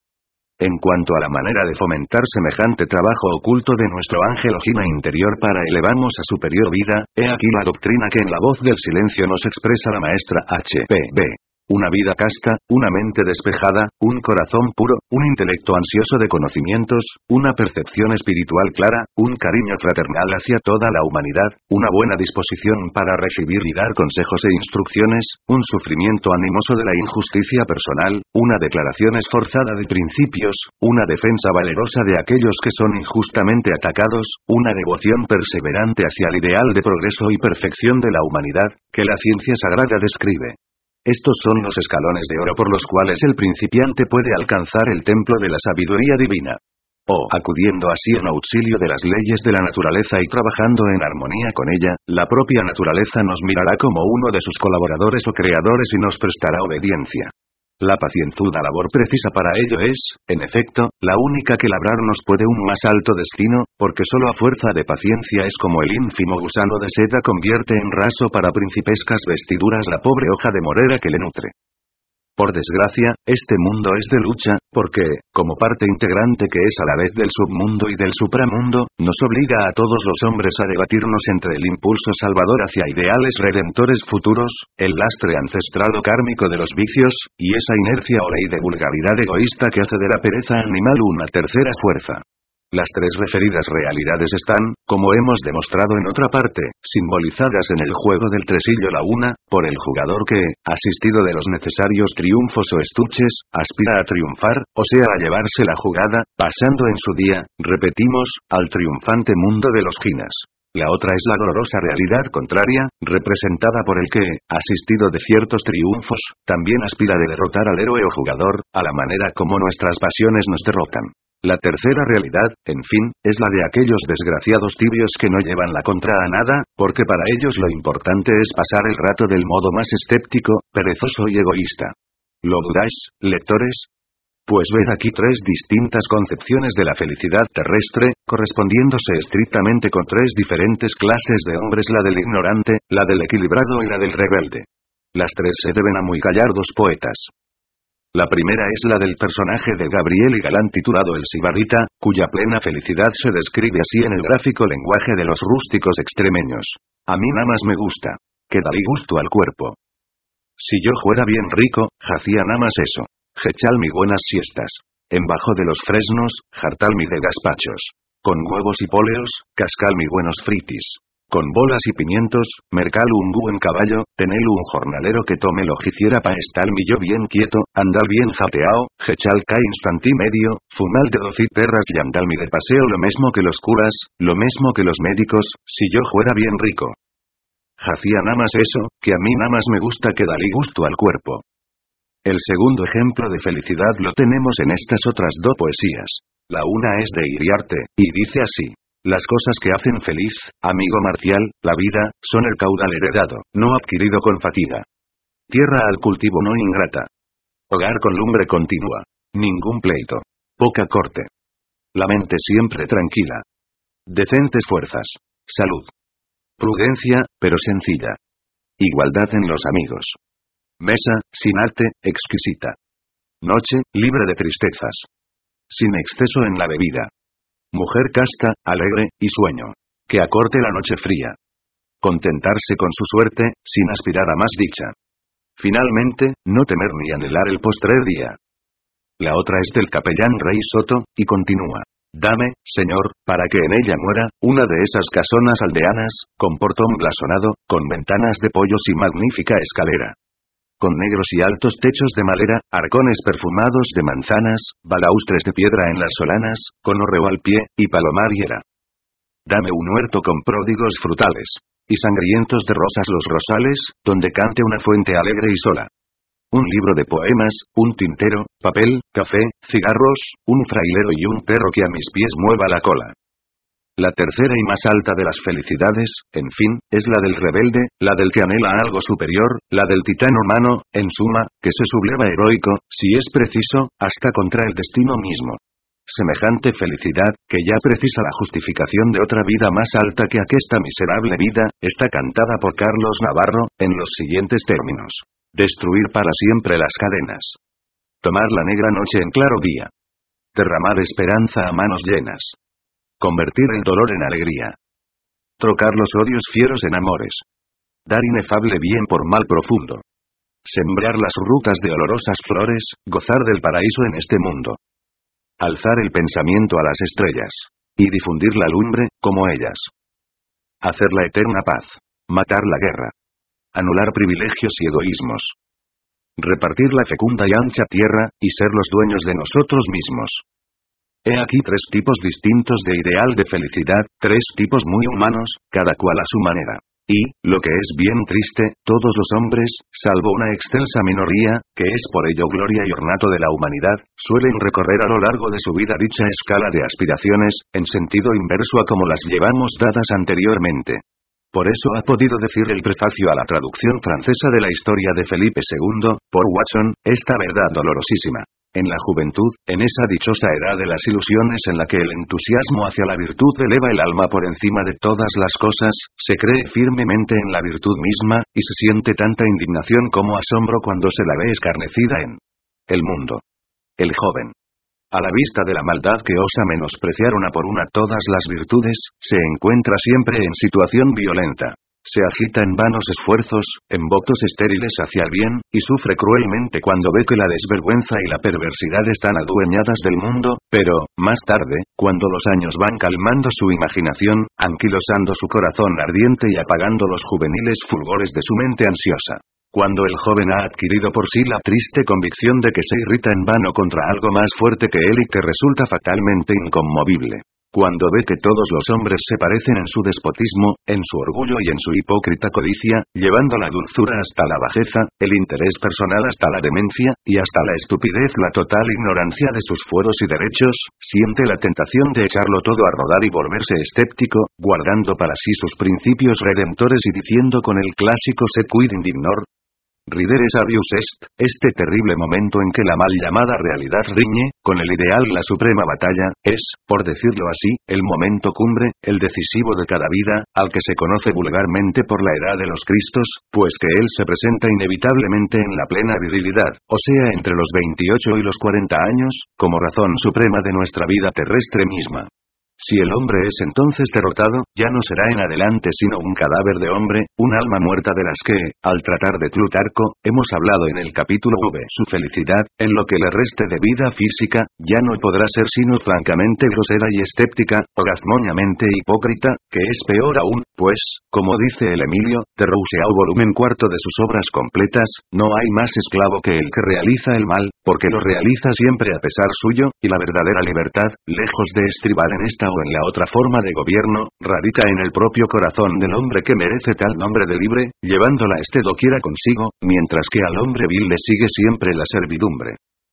En cuanto a la manera de fomentar semejante trabajo oculto de nuestro ángel o jina interior para elevarnos a superior vida, he aquí la doctrina que en la voz del silencio nos expresa la maestra H P B Una vida casta, una mente despejada, un corazón puro, un intelecto ansioso de conocimientos, una percepción espiritual clara, un cariño fraternal hacia toda la humanidad, una buena disposición para recibir y dar consejos e instrucciones, un sufrimiento animoso de la injusticia personal, una declaración esforzada de principios, una defensa valerosa de aquellos que son injustamente atacados, una devoción perseverante hacia el ideal de progreso y perfección de la humanidad, que la ciencia sagrada describe. Estos son los escalones de oro por los cuales el principiante puede alcanzar el templo de la sabiduría divina. O, acudiendo así en auxilio de las leyes de la naturaleza y trabajando en armonía con ella, la propia naturaleza nos mirará como uno de sus colaboradores o creadores y nos prestará obediencia. La pacienzuda labor precisa para ello es, en efecto, la única que labrarnos puede un más alto destino, porque solo a fuerza de paciencia es como el ínfimo gusano de seda convierte en raso para principescas vestiduras la pobre hoja de morera que le nutre. Por desgracia, este mundo es de lucha, porque, como parte integrante que es a la vez del submundo y del supramundo, nos obliga a todos los hombres a debatirnos entre el impulso salvador hacia ideales redentores futuros, el lastre ancestral o kármico de los vicios, y esa inercia o ley de vulgaridad egoísta que hace de la pereza animal una tercera fuerza. Las tres referidas realidades están, como hemos demostrado en otra parte, simbolizadas en el juego del tresillo: la una, por el jugador que, asistido de los necesarios triunfos o estuches, aspira a triunfar, o sea a llevarse la jugada, pasando en su día, repetimos, al triunfante mundo de los jinas. La otra es la dolorosa realidad contraria, representada por el que, asistido de ciertos triunfos, también aspira de derrotar al héroe o jugador, a la manera como nuestras pasiones nos derrotan. La tercera realidad, en fin, es la de aquellos desgraciados tibios que no llevan la contra a nada, porque para ellos lo importante es pasar el rato del modo más escéptico, perezoso y egoísta. ¿Lo dudáis, lectores? Pues ved aquí tres distintas concepciones de la felicidad terrestre, correspondiéndose estrictamente con tres diferentes clases de hombres: la del ignorante, la del equilibrado y la del rebelde. Las tres se deben a muy gallardos poetas. La primera es la del personaje de Gabriel y Galán titulado El Sibarita, cuya plena felicidad se describe así en el gráfico lenguaje de los rústicos extremeños. A mí nada más me gusta. Que dale gusto al cuerpo. Si yo fuera bien rico, jacía nada más eso. Jechal mi buenas siestas. En bajo de los fresnos, jartal mi de gazpachos. Con huevos y póleos, cascal mi buenos fritis. Con bolas y pimientos, mercal un buen caballo, tenel un jornalero que tome lo hiciera pa estar mi yo bien quieto, andal bien jateao, jechal ca instantí medio, fumal de doci perras y andal mi de paseo lo mismo que los curas, lo mismo que los médicos, si yo fuera bien rico. Jacía nada más eso, que a mí nada más me gusta que dale gusto al cuerpo. El segundo ejemplo de felicidad lo tenemos en estas otras dos poesías. La una es de Iriarte, y dice así. Las cosas que hacen feliz, amigo Marcial, la vida, son el caudal heredado, no adquirido con fatiga. Tierra al cultivo no ingrata. Hogar con lumbre continua. Ningún pleito. Poca corte. La mente siempre tranquila. Decentes fuerzas. Salud. Prudencia, pero sencilla. Igualdad en los amigos. Mesa, sin arte, exquisita. Noche, libre de tristezas. Sin exceso en la bebida. Mujer casta, alegre, y sueño. Que acorte la noche fría. Contentarse con su suerte, sin aspirar a más dicha. Finalmente, no temer ni anhelar el postrer día. La otra es del capellán Rey Soto, y continúa. Dame, señor, para que en ella muera, una de esas casonas aldeanas, con portón blasonado, con ventanas de pollos y magnífica escalera. Con negros y altos techos de madera, arcones perfumados de manzanas, balaustres de piedra en las solanas, con hórreo al pie, y palomar hiera. Dame un huerto con pródigos frutales. Y sangrientos de rosas los rosales, donde cante una fuente alegre y sola. Un libro de poemas, un tintero, papel, café, cigarros, un frailero y un perro que a mis pies mueva la cola. La tercera y más alta de las felicidades, en fin, es la del rebelde, la del que anhela algo superior, la del titán humano, en suma, que se subleva heroico, si es preciso, hasta contra el destino mismo. Semejante felicidad, que ya precisa la justificación de otra vida más alta que aquesta miserable vida, está cantada por Carlos Navarro, en los siguientes términos. Destruir para siempre las cadenas. Tomar la negra noche en claro día. Derramar esperanza a manos llenas. Convertir el dolor en alegría. Trocar los odios fieros en amores. Dar inefable bien por mal profundo. Sembrar las rutas de olorosas flores, gozar del paraíso en este mundo. Alzar el pensamiento a las estrellas. Y difundir la lumbre, como ellas. Hacer la eterna paz. Matar la guerra. Anular privilegios y egoísmos. Repartir la fecunda y ancha tierra, y ser los dueños de nosotros mismos. He aquí tres tipos distintos de ideal de felicidad, tres tipos muy humanos, cada cual a su manera. Y, lo que es bien triste, todos los hombres, salvo una extensa minoría, que es por ello gloria y ornato de la humanidad, suelen recorrer a lo largo de su vida dicha escala de aspiraciones, en sentido inverso a como las llevamos dadas anteriormente. Por eso ha podido decir el prefacio a la traducción francesa de la historia de Felipe segundo, por Watson, esta verdad dolorosísima. En la juventud, en esa dichosa edad de las ilusiones en la que el entusiasmo hacia la virtud eleva el alma por encima de todas las cosas, se cree firmemente en la virtud misma, y se siente tanta indignación como asombro cuando se la ve escarnecida en el mundo. El joven. A la vista de la maldad que osa menospreciar una por una todas las virtudes, se encuentra siempre en situación violenta. Se agita en vanos esfuerzos, en votos estériles hacia el bien, y sufre cruelmente cuando ve que la desvergüenza y la perversidad están adueñadas del mundo, pero, más tarde, cuando los años van calmando su imaginación, anquilosando su corazón ardiente y apagando los juveniles fulgores de su mente ansiosa. Cuando el joven ha adquirido por sí la triste convicción de que se irrita en vano contra algo más fuerte que él y que resulta fatalmente inconmovible. Cuando ve que todos los hombres se parecen en su despotismo, en su orgullo y en su hipócrita codicia, llevando la dulzura hasta la bajeza, el interés personal hasta la demencia, y hasta la estupidez la total ignorancia de sus fueros y derechos, siente la tentación de echarlo todo a rodar y volverse escéptico, guardando para sí sus principios redemptores y diciendo con el clásico sed quid indignor. Ridere sabius est, este terrible momento en que la mal llamada realidad riñe, con el ideal la suprema batalla, es, por decirlo así, el momento cumbre, el decisivo de cada vida, al que se conoce vulgarmente por la edad de los Cristos, pues que él se presenta inevitablemente en la plena virilidad, o sea entre los veintiocho y los cuarenta años, como razón suprema de nuestra vida terrestre misma. Si el hombre es entonces derrotado, ya no será en adelante sino un cadáver de hombre, un alma muerta de las que, al tratar de Plutarco, hemos hablado en el capítulo V. Su felicidad, en lo que le reste de vida física, ya no podrá ser sino francamente grosera y escéptica, o gazmoñamente hipócrita, que es peor aún, pues, como dice el Emilio, de Rousseau volumen cuarto de sus obras completas, no hay más esclavo que el que realiza el mal, porque lo realiza siempre a pesar suyo, y la verdadera libertad, lejos de estribar en esta o en la otra forma de gobierno, radica en el propio corazón del hombre que merece tal nombre de libre, llevándola este doquiera consigo, mientras que al hombre vil le sigue siempre la servidumbre.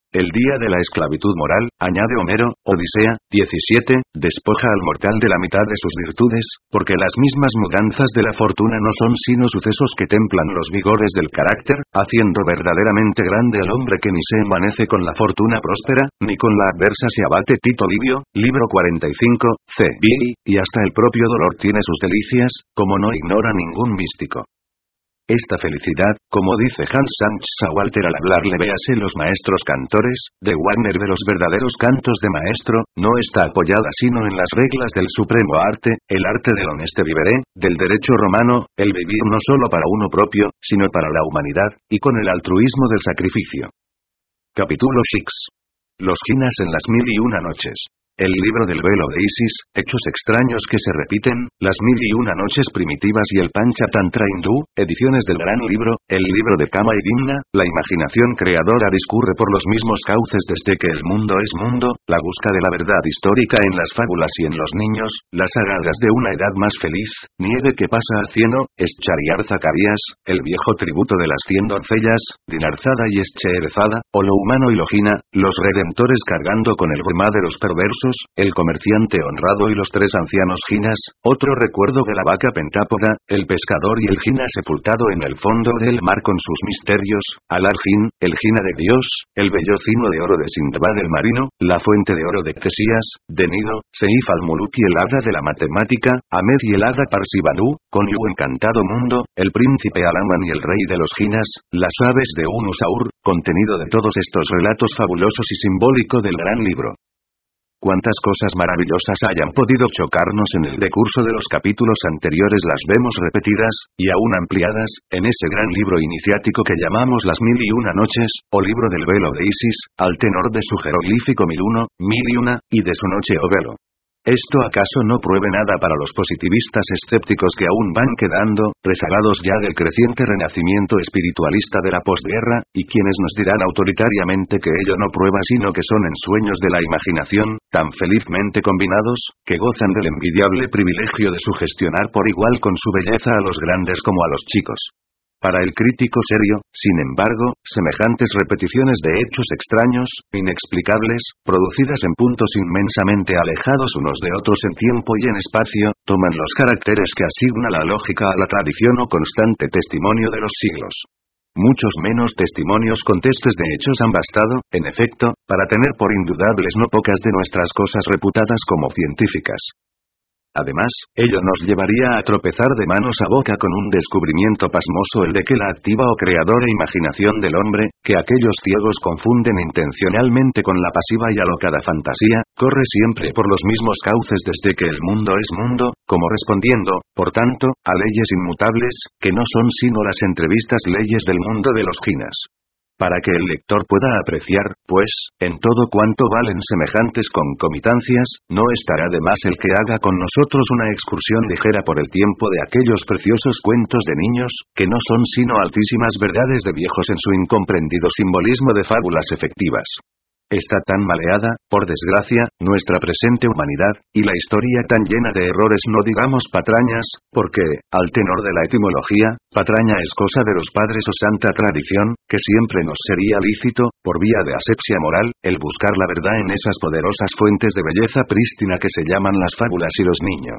El día de la esclavitud moral, añade Homero, Odisea, diecisiete, despoja al mortal de la mitad de sus virtudes, porque las mismas mudanzas de la fortuna no son sino sucesos que templan los vigores del carácter, haciendo verdaderamente grande al hombre que ni se envanece con la fortuna próspera, ni con la adversa se abate. Tito Livio, libro cuarenta y cinco, C. B. Y hasta el propio dolor tiene sus delicias, como no ignora ningún místico. Esta felicidad, como dice Hans Sachs a Walter al hablarle véase los maestros cantores, de Wagner de los verdaderos cantos de maestro, no está apoyada sino en las reglas del supremo arte, el arte del honeste vivere, del derecho romano, el vivir no solo para uno propio, sino para la humanidad, y con el altruismo del sacrificio. Capítulo seis. Los Ginas en las mil y una noches. El libro del velo de Isis, hechos extraños que se repiten, las mil y una noches primitivas y el Panchatantra hindú, ediciones del gran libro, el libro de Kama y Gimna, la imaginación creadora discurre por los mismos cauces desde que el mundo es mundo, la busca de la verdad histórica en las fábulas y en los niños, las sagas de una edad más feliz, nieve que pasa a cieno, Eschariar Zacarías, el viejo tributo de las cien doncellas, Dinarzada y Escherezada, o lo humano y lo Gina, los redemptores cargando con el bruma de los perversos, el comerciante honrado y los tres ancianos Ginas, otro recuerdo de la vaca pentápoda, el pescador y el Gina sepultado en el fondo del mar con sus misterios, Alargin, el Gina de Dios, el vellocino de oro de Sindbad el marino, la fuente de oro de Ctesías, de Nido, Seif al-Muluk y el hada de la matemática, Ahmed y el hada Parsibanu, con Yu encantado mundo, el príncipe Alaman y el rey de los Ginas, las aves de Unusaur, contenido de todos estos relatos fabulosos y simbólico del gran libro. Cuántas cosas maravillosas hayan podido chocarnos en el decurso de los capítulos anteriores las vemos repetidas, y aún ampliadas, en ese gran libro iniciático que llamamos Las Mil y Una Noches, o libro del velo de Isis, al tenor de su jeroglífico mil uno, mil y una, y de su noche o velo. ¿Esto acaso no pruebe nada para los positivistas escépticos que aún van quedando, rezagados ya del creciente renacimiento espiritualista de la posguerra, y quienes nos dirán autoritariamente que ello no prueba sino que son ensueños de la imaginación, tan felizmente combinados, que gozan del envidiable privilegio de sugestionar por igual con su belleza a los grandes como a los chicos? Para el crítico serio, sin embargo, semejantes repeticiones de hechos extraños, inexplicables, producidas en puntos inmensamente alejados unos de otros en tiempo y en espacio, toman los caracteres que asigna la lógica a la tradición o constante testimonio de los siglos. Muchos menos testimonios contestes de hechos han bastado, en efecto, para tener por indudables no pocas de nuestras cosas reputadas como científicas. Además, ello nos llevaría a tropezar de manos a boca con un descubrimiento pasmoso, el de que la activa o creadora imaginación del hombre, que aquellos ciegos confunden intencionalmente con la pasiva y alocada fantasía, corre siempre por los mismos cauces desde que el mundo es mundo, como respondiendo, por tanto, a leyes inmutables, que no son sino las entrevistas leyes del mundo de los Ginas. Para que el lector pueda apreciar, pues, en todo cuanto valen semejantes concomitancias, no estará de más el que haga con nosotros una excursión ligera por el tiempo de aquellos preciosos cuentos de niños, que no son sino altísimas verdades de viejos en su incomprendido simbolismo de fábulas efectivas. Está tan maleada, por desgracia, nuestra presente humanidad, y la historia tan llena de errores, no digamos patrañas, porque, al tenor de la etimología, patraña es cosa de los padres o santa tradición, que siempre nos sería lícito, por vía de asepsia moral, el buscar la verdad en esas poderosas fuentes de belleza prístina que se llaman las fábulas y los niños.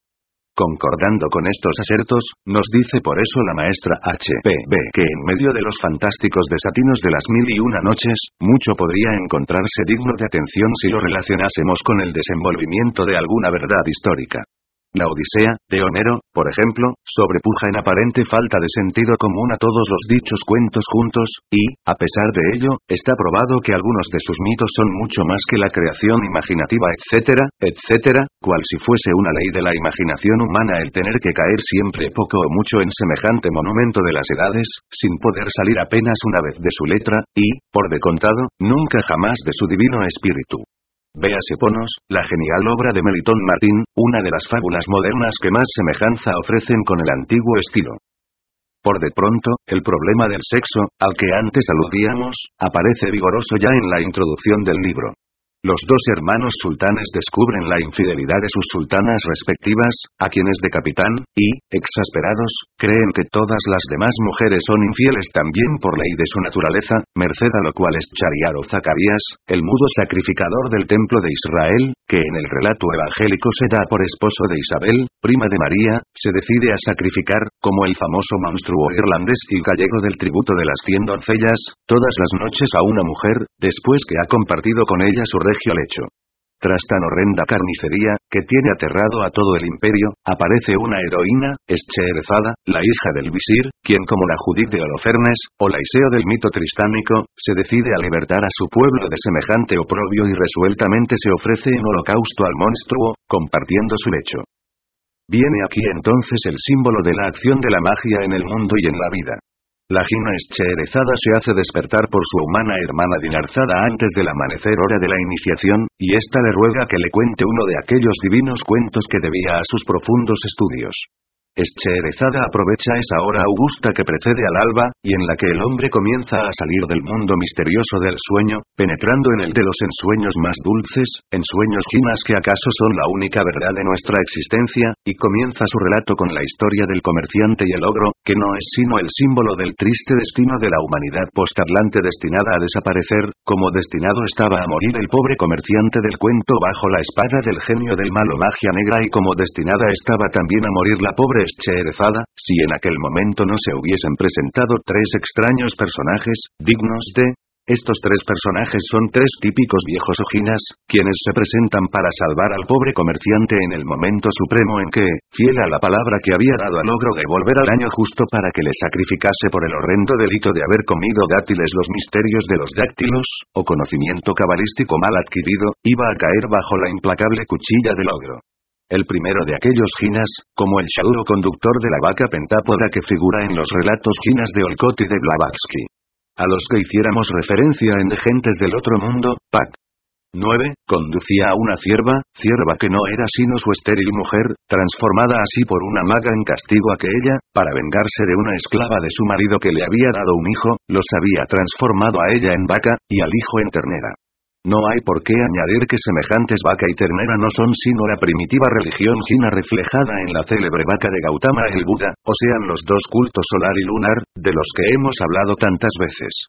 Concordando con estos asertos, nos dice por eso la maestra H P B que en medio de los fantásticos desatinos de las mil y una noches, mucho podría encontrarse digno de atención si lo relacionásemos con el desenvolvimiento de alguna verdad histórica. La Odisea, de Homero, por ejemplo, sobrepuja en aparente falta de sentido común a todos los dichos cuentos juntos, y, a pesar de ello, está probado que algunos de sus mitos son mucho más que la creación imaginativa, etcétera, etcétera, cual si fuese una ley de la imaginación humana el tener que caer siempre poco o mucho en semejante monumento de las edades, sin poder salir apenas una vez de su letra, y, por de contado, nunca jamás de su divino espíritu. Véase Ponos, la genial obra de Melitón Martín, una de las fábulas modernas que más semejanza ofrecen con el antiguo estilo. Por de pronto, el problema del sexo, al que antes aludíamos, aparece vigoroso ya en la introducción del libro. Los dos hermanos sultanes descubren la infidelidad de sus sultanas respectivas, a quienes decapitan, y, exasperados, creen que todas las demás mujeres son infieles también por ley de su naturaleza, merced a lo cual es Shahriar o Zacarías, el mudo sacrificador del templo de Israel, que en el relato evangélico se da por esposo de Isabel, prima de María, se decide a sacrificar, como el famoso monstruo irlandés y gallego del tributo de las cien doncellas, todas las noches a una mujer, después que ha compartido con ella su regio lecho. Tras tan horrenda carnicería, que tiene aterrado a todo el imperio, aparece una heroína, Scheherazada, la hija del visir, quien como la Judith de Holofernes, o la Iseo del mito tristánico, se decide a libertar a su pueblo de semejante oprobio y resueltamente se ofrece en holocausto al monstruo, compartiendo su lecho. Viene aquí entonces el símbolo de la acción de la magia en el mundo y en la vida. La Gina Scheherazada se hace despertar por su humana hermana Dinarzada antes del amanecer hora de la iniciación, y ésta le ruega que le cuente uno de aquellos divinos cuentos que debía a sus profundos estudios. Scheherazada aprovecha esa hora augusta que precede al alba, y en la que el hombre comienza a salir del mundo misterioso del sueño, penetrando en el de los ensueños más dulces, ensueños ginas que acaso son la única verdad de nuestra existencia, y comienza su relato con la historia del comerciante y el ogro, que no es sino el símbolo del triste destino de la humanidad postarlante destinada a desaparecer, como destinado estaba a morir el pobre comerciante del cuento bajo la espada del genio del mal o magia negra y como destinada estaba también a morir la pobre Scheherazada, si en aquel momento no se hubiesen presentado tres extraños personajes, dignos de... Estos tres personajes son tres típicos viejos ojinas, quienes se presentan para salvar al pobre comerciante en el momento supremo en que, fiel a la palabra que había dado al ogro de volver al año justo para que le sacrificase por el horrendo delito de haber comido dátiles los misterios de los dáctilos, o conocimiento cabalístico mal adquirido, iba a caer bajo la implacable cuchilla del ogro. El primero de aquellos ginas, como el Shaul o conductor de la vaca pentápoda que figura en los relatos ginas de Olcott y de Blavatsky. A los que hiciéramos referencia en De Gentes del Otro Mundo, Pac. nueve, conducía a una cierva, cierva que no era sino su estéril mujer, transformada así por una maga en castigo a que ella, para vengarse de una esclava de su marido que le había dado un hijo, los había transformado a ella en vaca, y al hijo en ternera. No hay por qué añadir que semejantes vaca y ternera no son sino la primitiva religión jina reflejada en la célebre vaca de Gautama el Buda, o sean los dos cultos solar y lunar, de los que hemos hablado tantas veces.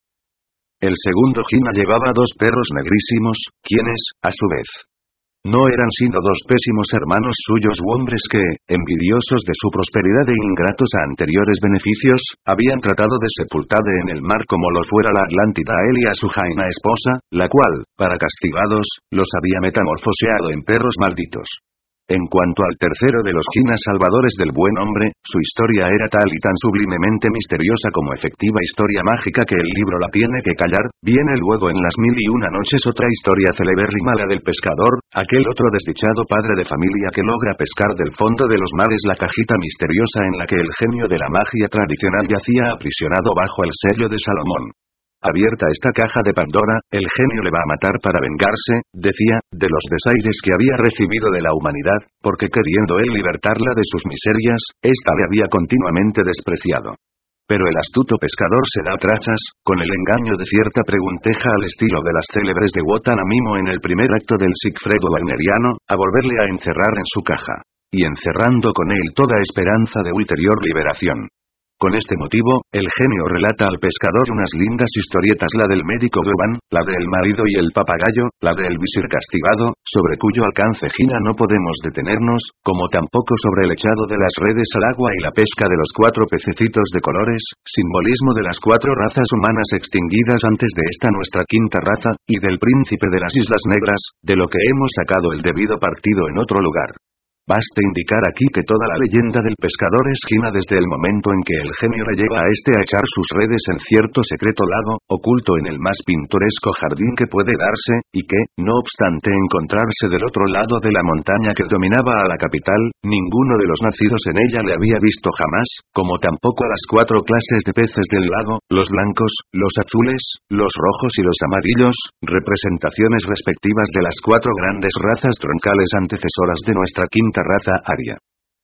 El segundo jina llevaba dos perros negrísimos, quienes, a su vez, no eran sino dos pésimos hermanos suyos u hombres que, envidiosos de su prosperidad e ingratos a anteriores beneficios, habían tratado de sepultarle en el mar como lo fuera la Atlántida a él y a su jaina esposa, la cual, para castigados, los había metamorfoseado en perros malditos. En cuanto al tercero de los ginas salvadores del buen hombre, su historia era tal y tan sublimemente misteriosa como efectiva historia mágica que el libro la tiene que callar. Viene luego en las mil y una noches otra historia celebérrima, la del pescador, aquel otro desdichado padre de familia que logra pescar del fondo de los mares la cajita misteriosa en la que el genio de la magia tradicional yacía aprisionado bajo el sello de Salomón. Abierta esta caja de Pandora, el genio le va a matar para vengarse, decía, de los desaires que había recibido de la humanidad, porque queriendo él libertarla de sus miserias, ésta le había continuamente despreciado. Pero el astuto pescador se da trachas, con el engaño de cierta pregunteja al estilo de las célebres de Wotan-Amimo en el primer acto del Sigfredo wagneriano, a volverle a encerrar en su caja. Y encerrando con él toda esperanza de ulterior liberación. Con este motivo, el genio relata al pescador unas lindas historietas, la del médico Duban, la del marido y el papagayo, la del visir castigado, sobre cuyo alcance jina no podemos detenernos, como tampoco sobre el echado de las redes al agua y la pesca de los cuatro pececitos de colores, simbolismo de las cuatro razas humanas extinguidas antes de esta nuestra quinta raza, y del príncipe de las Islas Negras, de lo que hemos sacado el debido partido en otro lugar. Baste indicar aquí que toda la leyenda del pescador es jina desde el momento en que el genio le lleva a este a echar sus redes en cierto secreto lago, oculto en el más pintoresco jardín que puede darse, y que, no obstante encontrarse del otro lado de la montaña que dominaba a la capital, ninguno de los nacidos en ella le había visto jamás, como tampoco a las cuatro clases de peces del lago, los blancos, los azules, los rojos y los amarillos, representaciones respectivas de las cuatro grandes razas troncales antecesoras de nuestra quinta raza aria.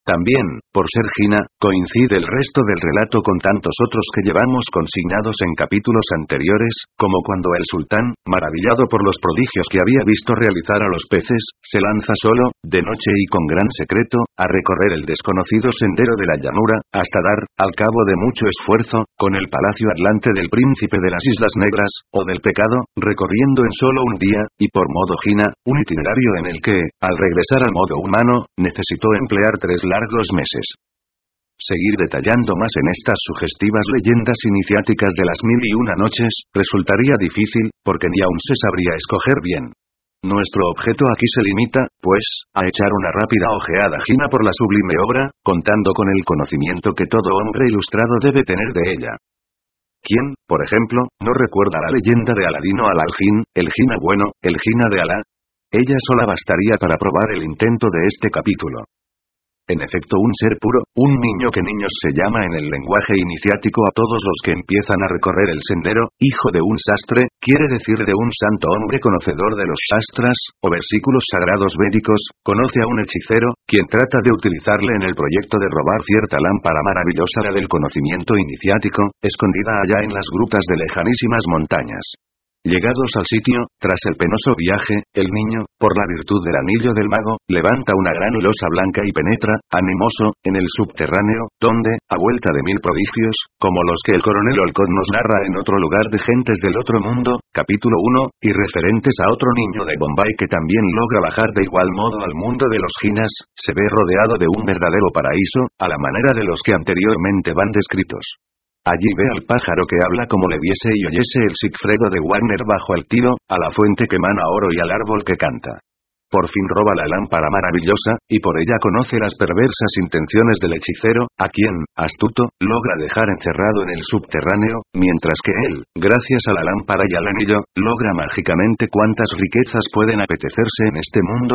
También, por ser Hina, coincide el resto del relato con tantos otros que llevamos consignados en capítulos anteriores, como cuando el sultán, maravillado por los prodigios que había visto realizar a los peces, se lanza solo, de noche y con gran secreto, a recorrer el desconocido sendero de la llanura, hasta dar, al cabo de mucho esfuerzo, con el palacio atlante del príncipe de las Islas Negras, o del pecado, recorriendo en solo un día, y por modo Hina, un itinerario en el que, al regresar al modo humano, necesitó emplear tres largos meses. Seguir detallando más en estas sugestivas leyendas iniciáticas de las mil y una noches, resultaría difícil, porque ni aún se sabría escoger bien. Nuestro objeto aquí se limita, pues, a echar una rápida ojeada Hina por la sublime obra, contando con el conocimiento que todo hombre ilustrado debe tener de ella. ¿Quién, por ejemplo, no recuerda la leyenda de Aladino al-Aljín, el Hina bueno, el Hina de Alá? Ella sola bastaría para probar el intento de este capítulo. En efecto, un ser puro, un niño que niños se llama en el lenguaje iniciático a todos los que empiezan a recorrer el sendero, hijo de un sastre, quiere decir de un santo hombre conocedor de los shastras, o versículos sagrados védicos, conoce a un hechicero, quien trata de utilizarle en el proyecto de robar cierta lámpara maravillosa, la del conocimiento iniciático, escondida allá en las grutas de lejanísimas montañas. Llegados al sitio, tras el penoso viaje, el niño, por la virtud del anillo del mago, levanta una gran losa blanca y penetra, animoso, en el subterráneo, donde, a vuelta de mil prodigios, como los que el coronel Olcott nos narra en otro lugar de gentes del otro mundo, capítulo uno, y referentes a otro niño de Bombay que también logra bajar de igual modo al mundo de los Hinas, se ve rodeado de un verdadero paraíso, a la manera de los que anteriormente van descritos. Allí ve al pájaro que habla como le viese y oyese el Sigfredo de Wagner bajo el tiro, a la fuente que mana oro y al árbol que canta. Por fin roba la lámpara maravillosa, y por ella conoce las perversas intenciones del hechicero, a quien, astuto, logra dejar encerrado en el subterráneo, mientras que él, gracias a la lámpara y al anillo, logra mágicamente cuantas riquezas pueden apetecerse en este mundo,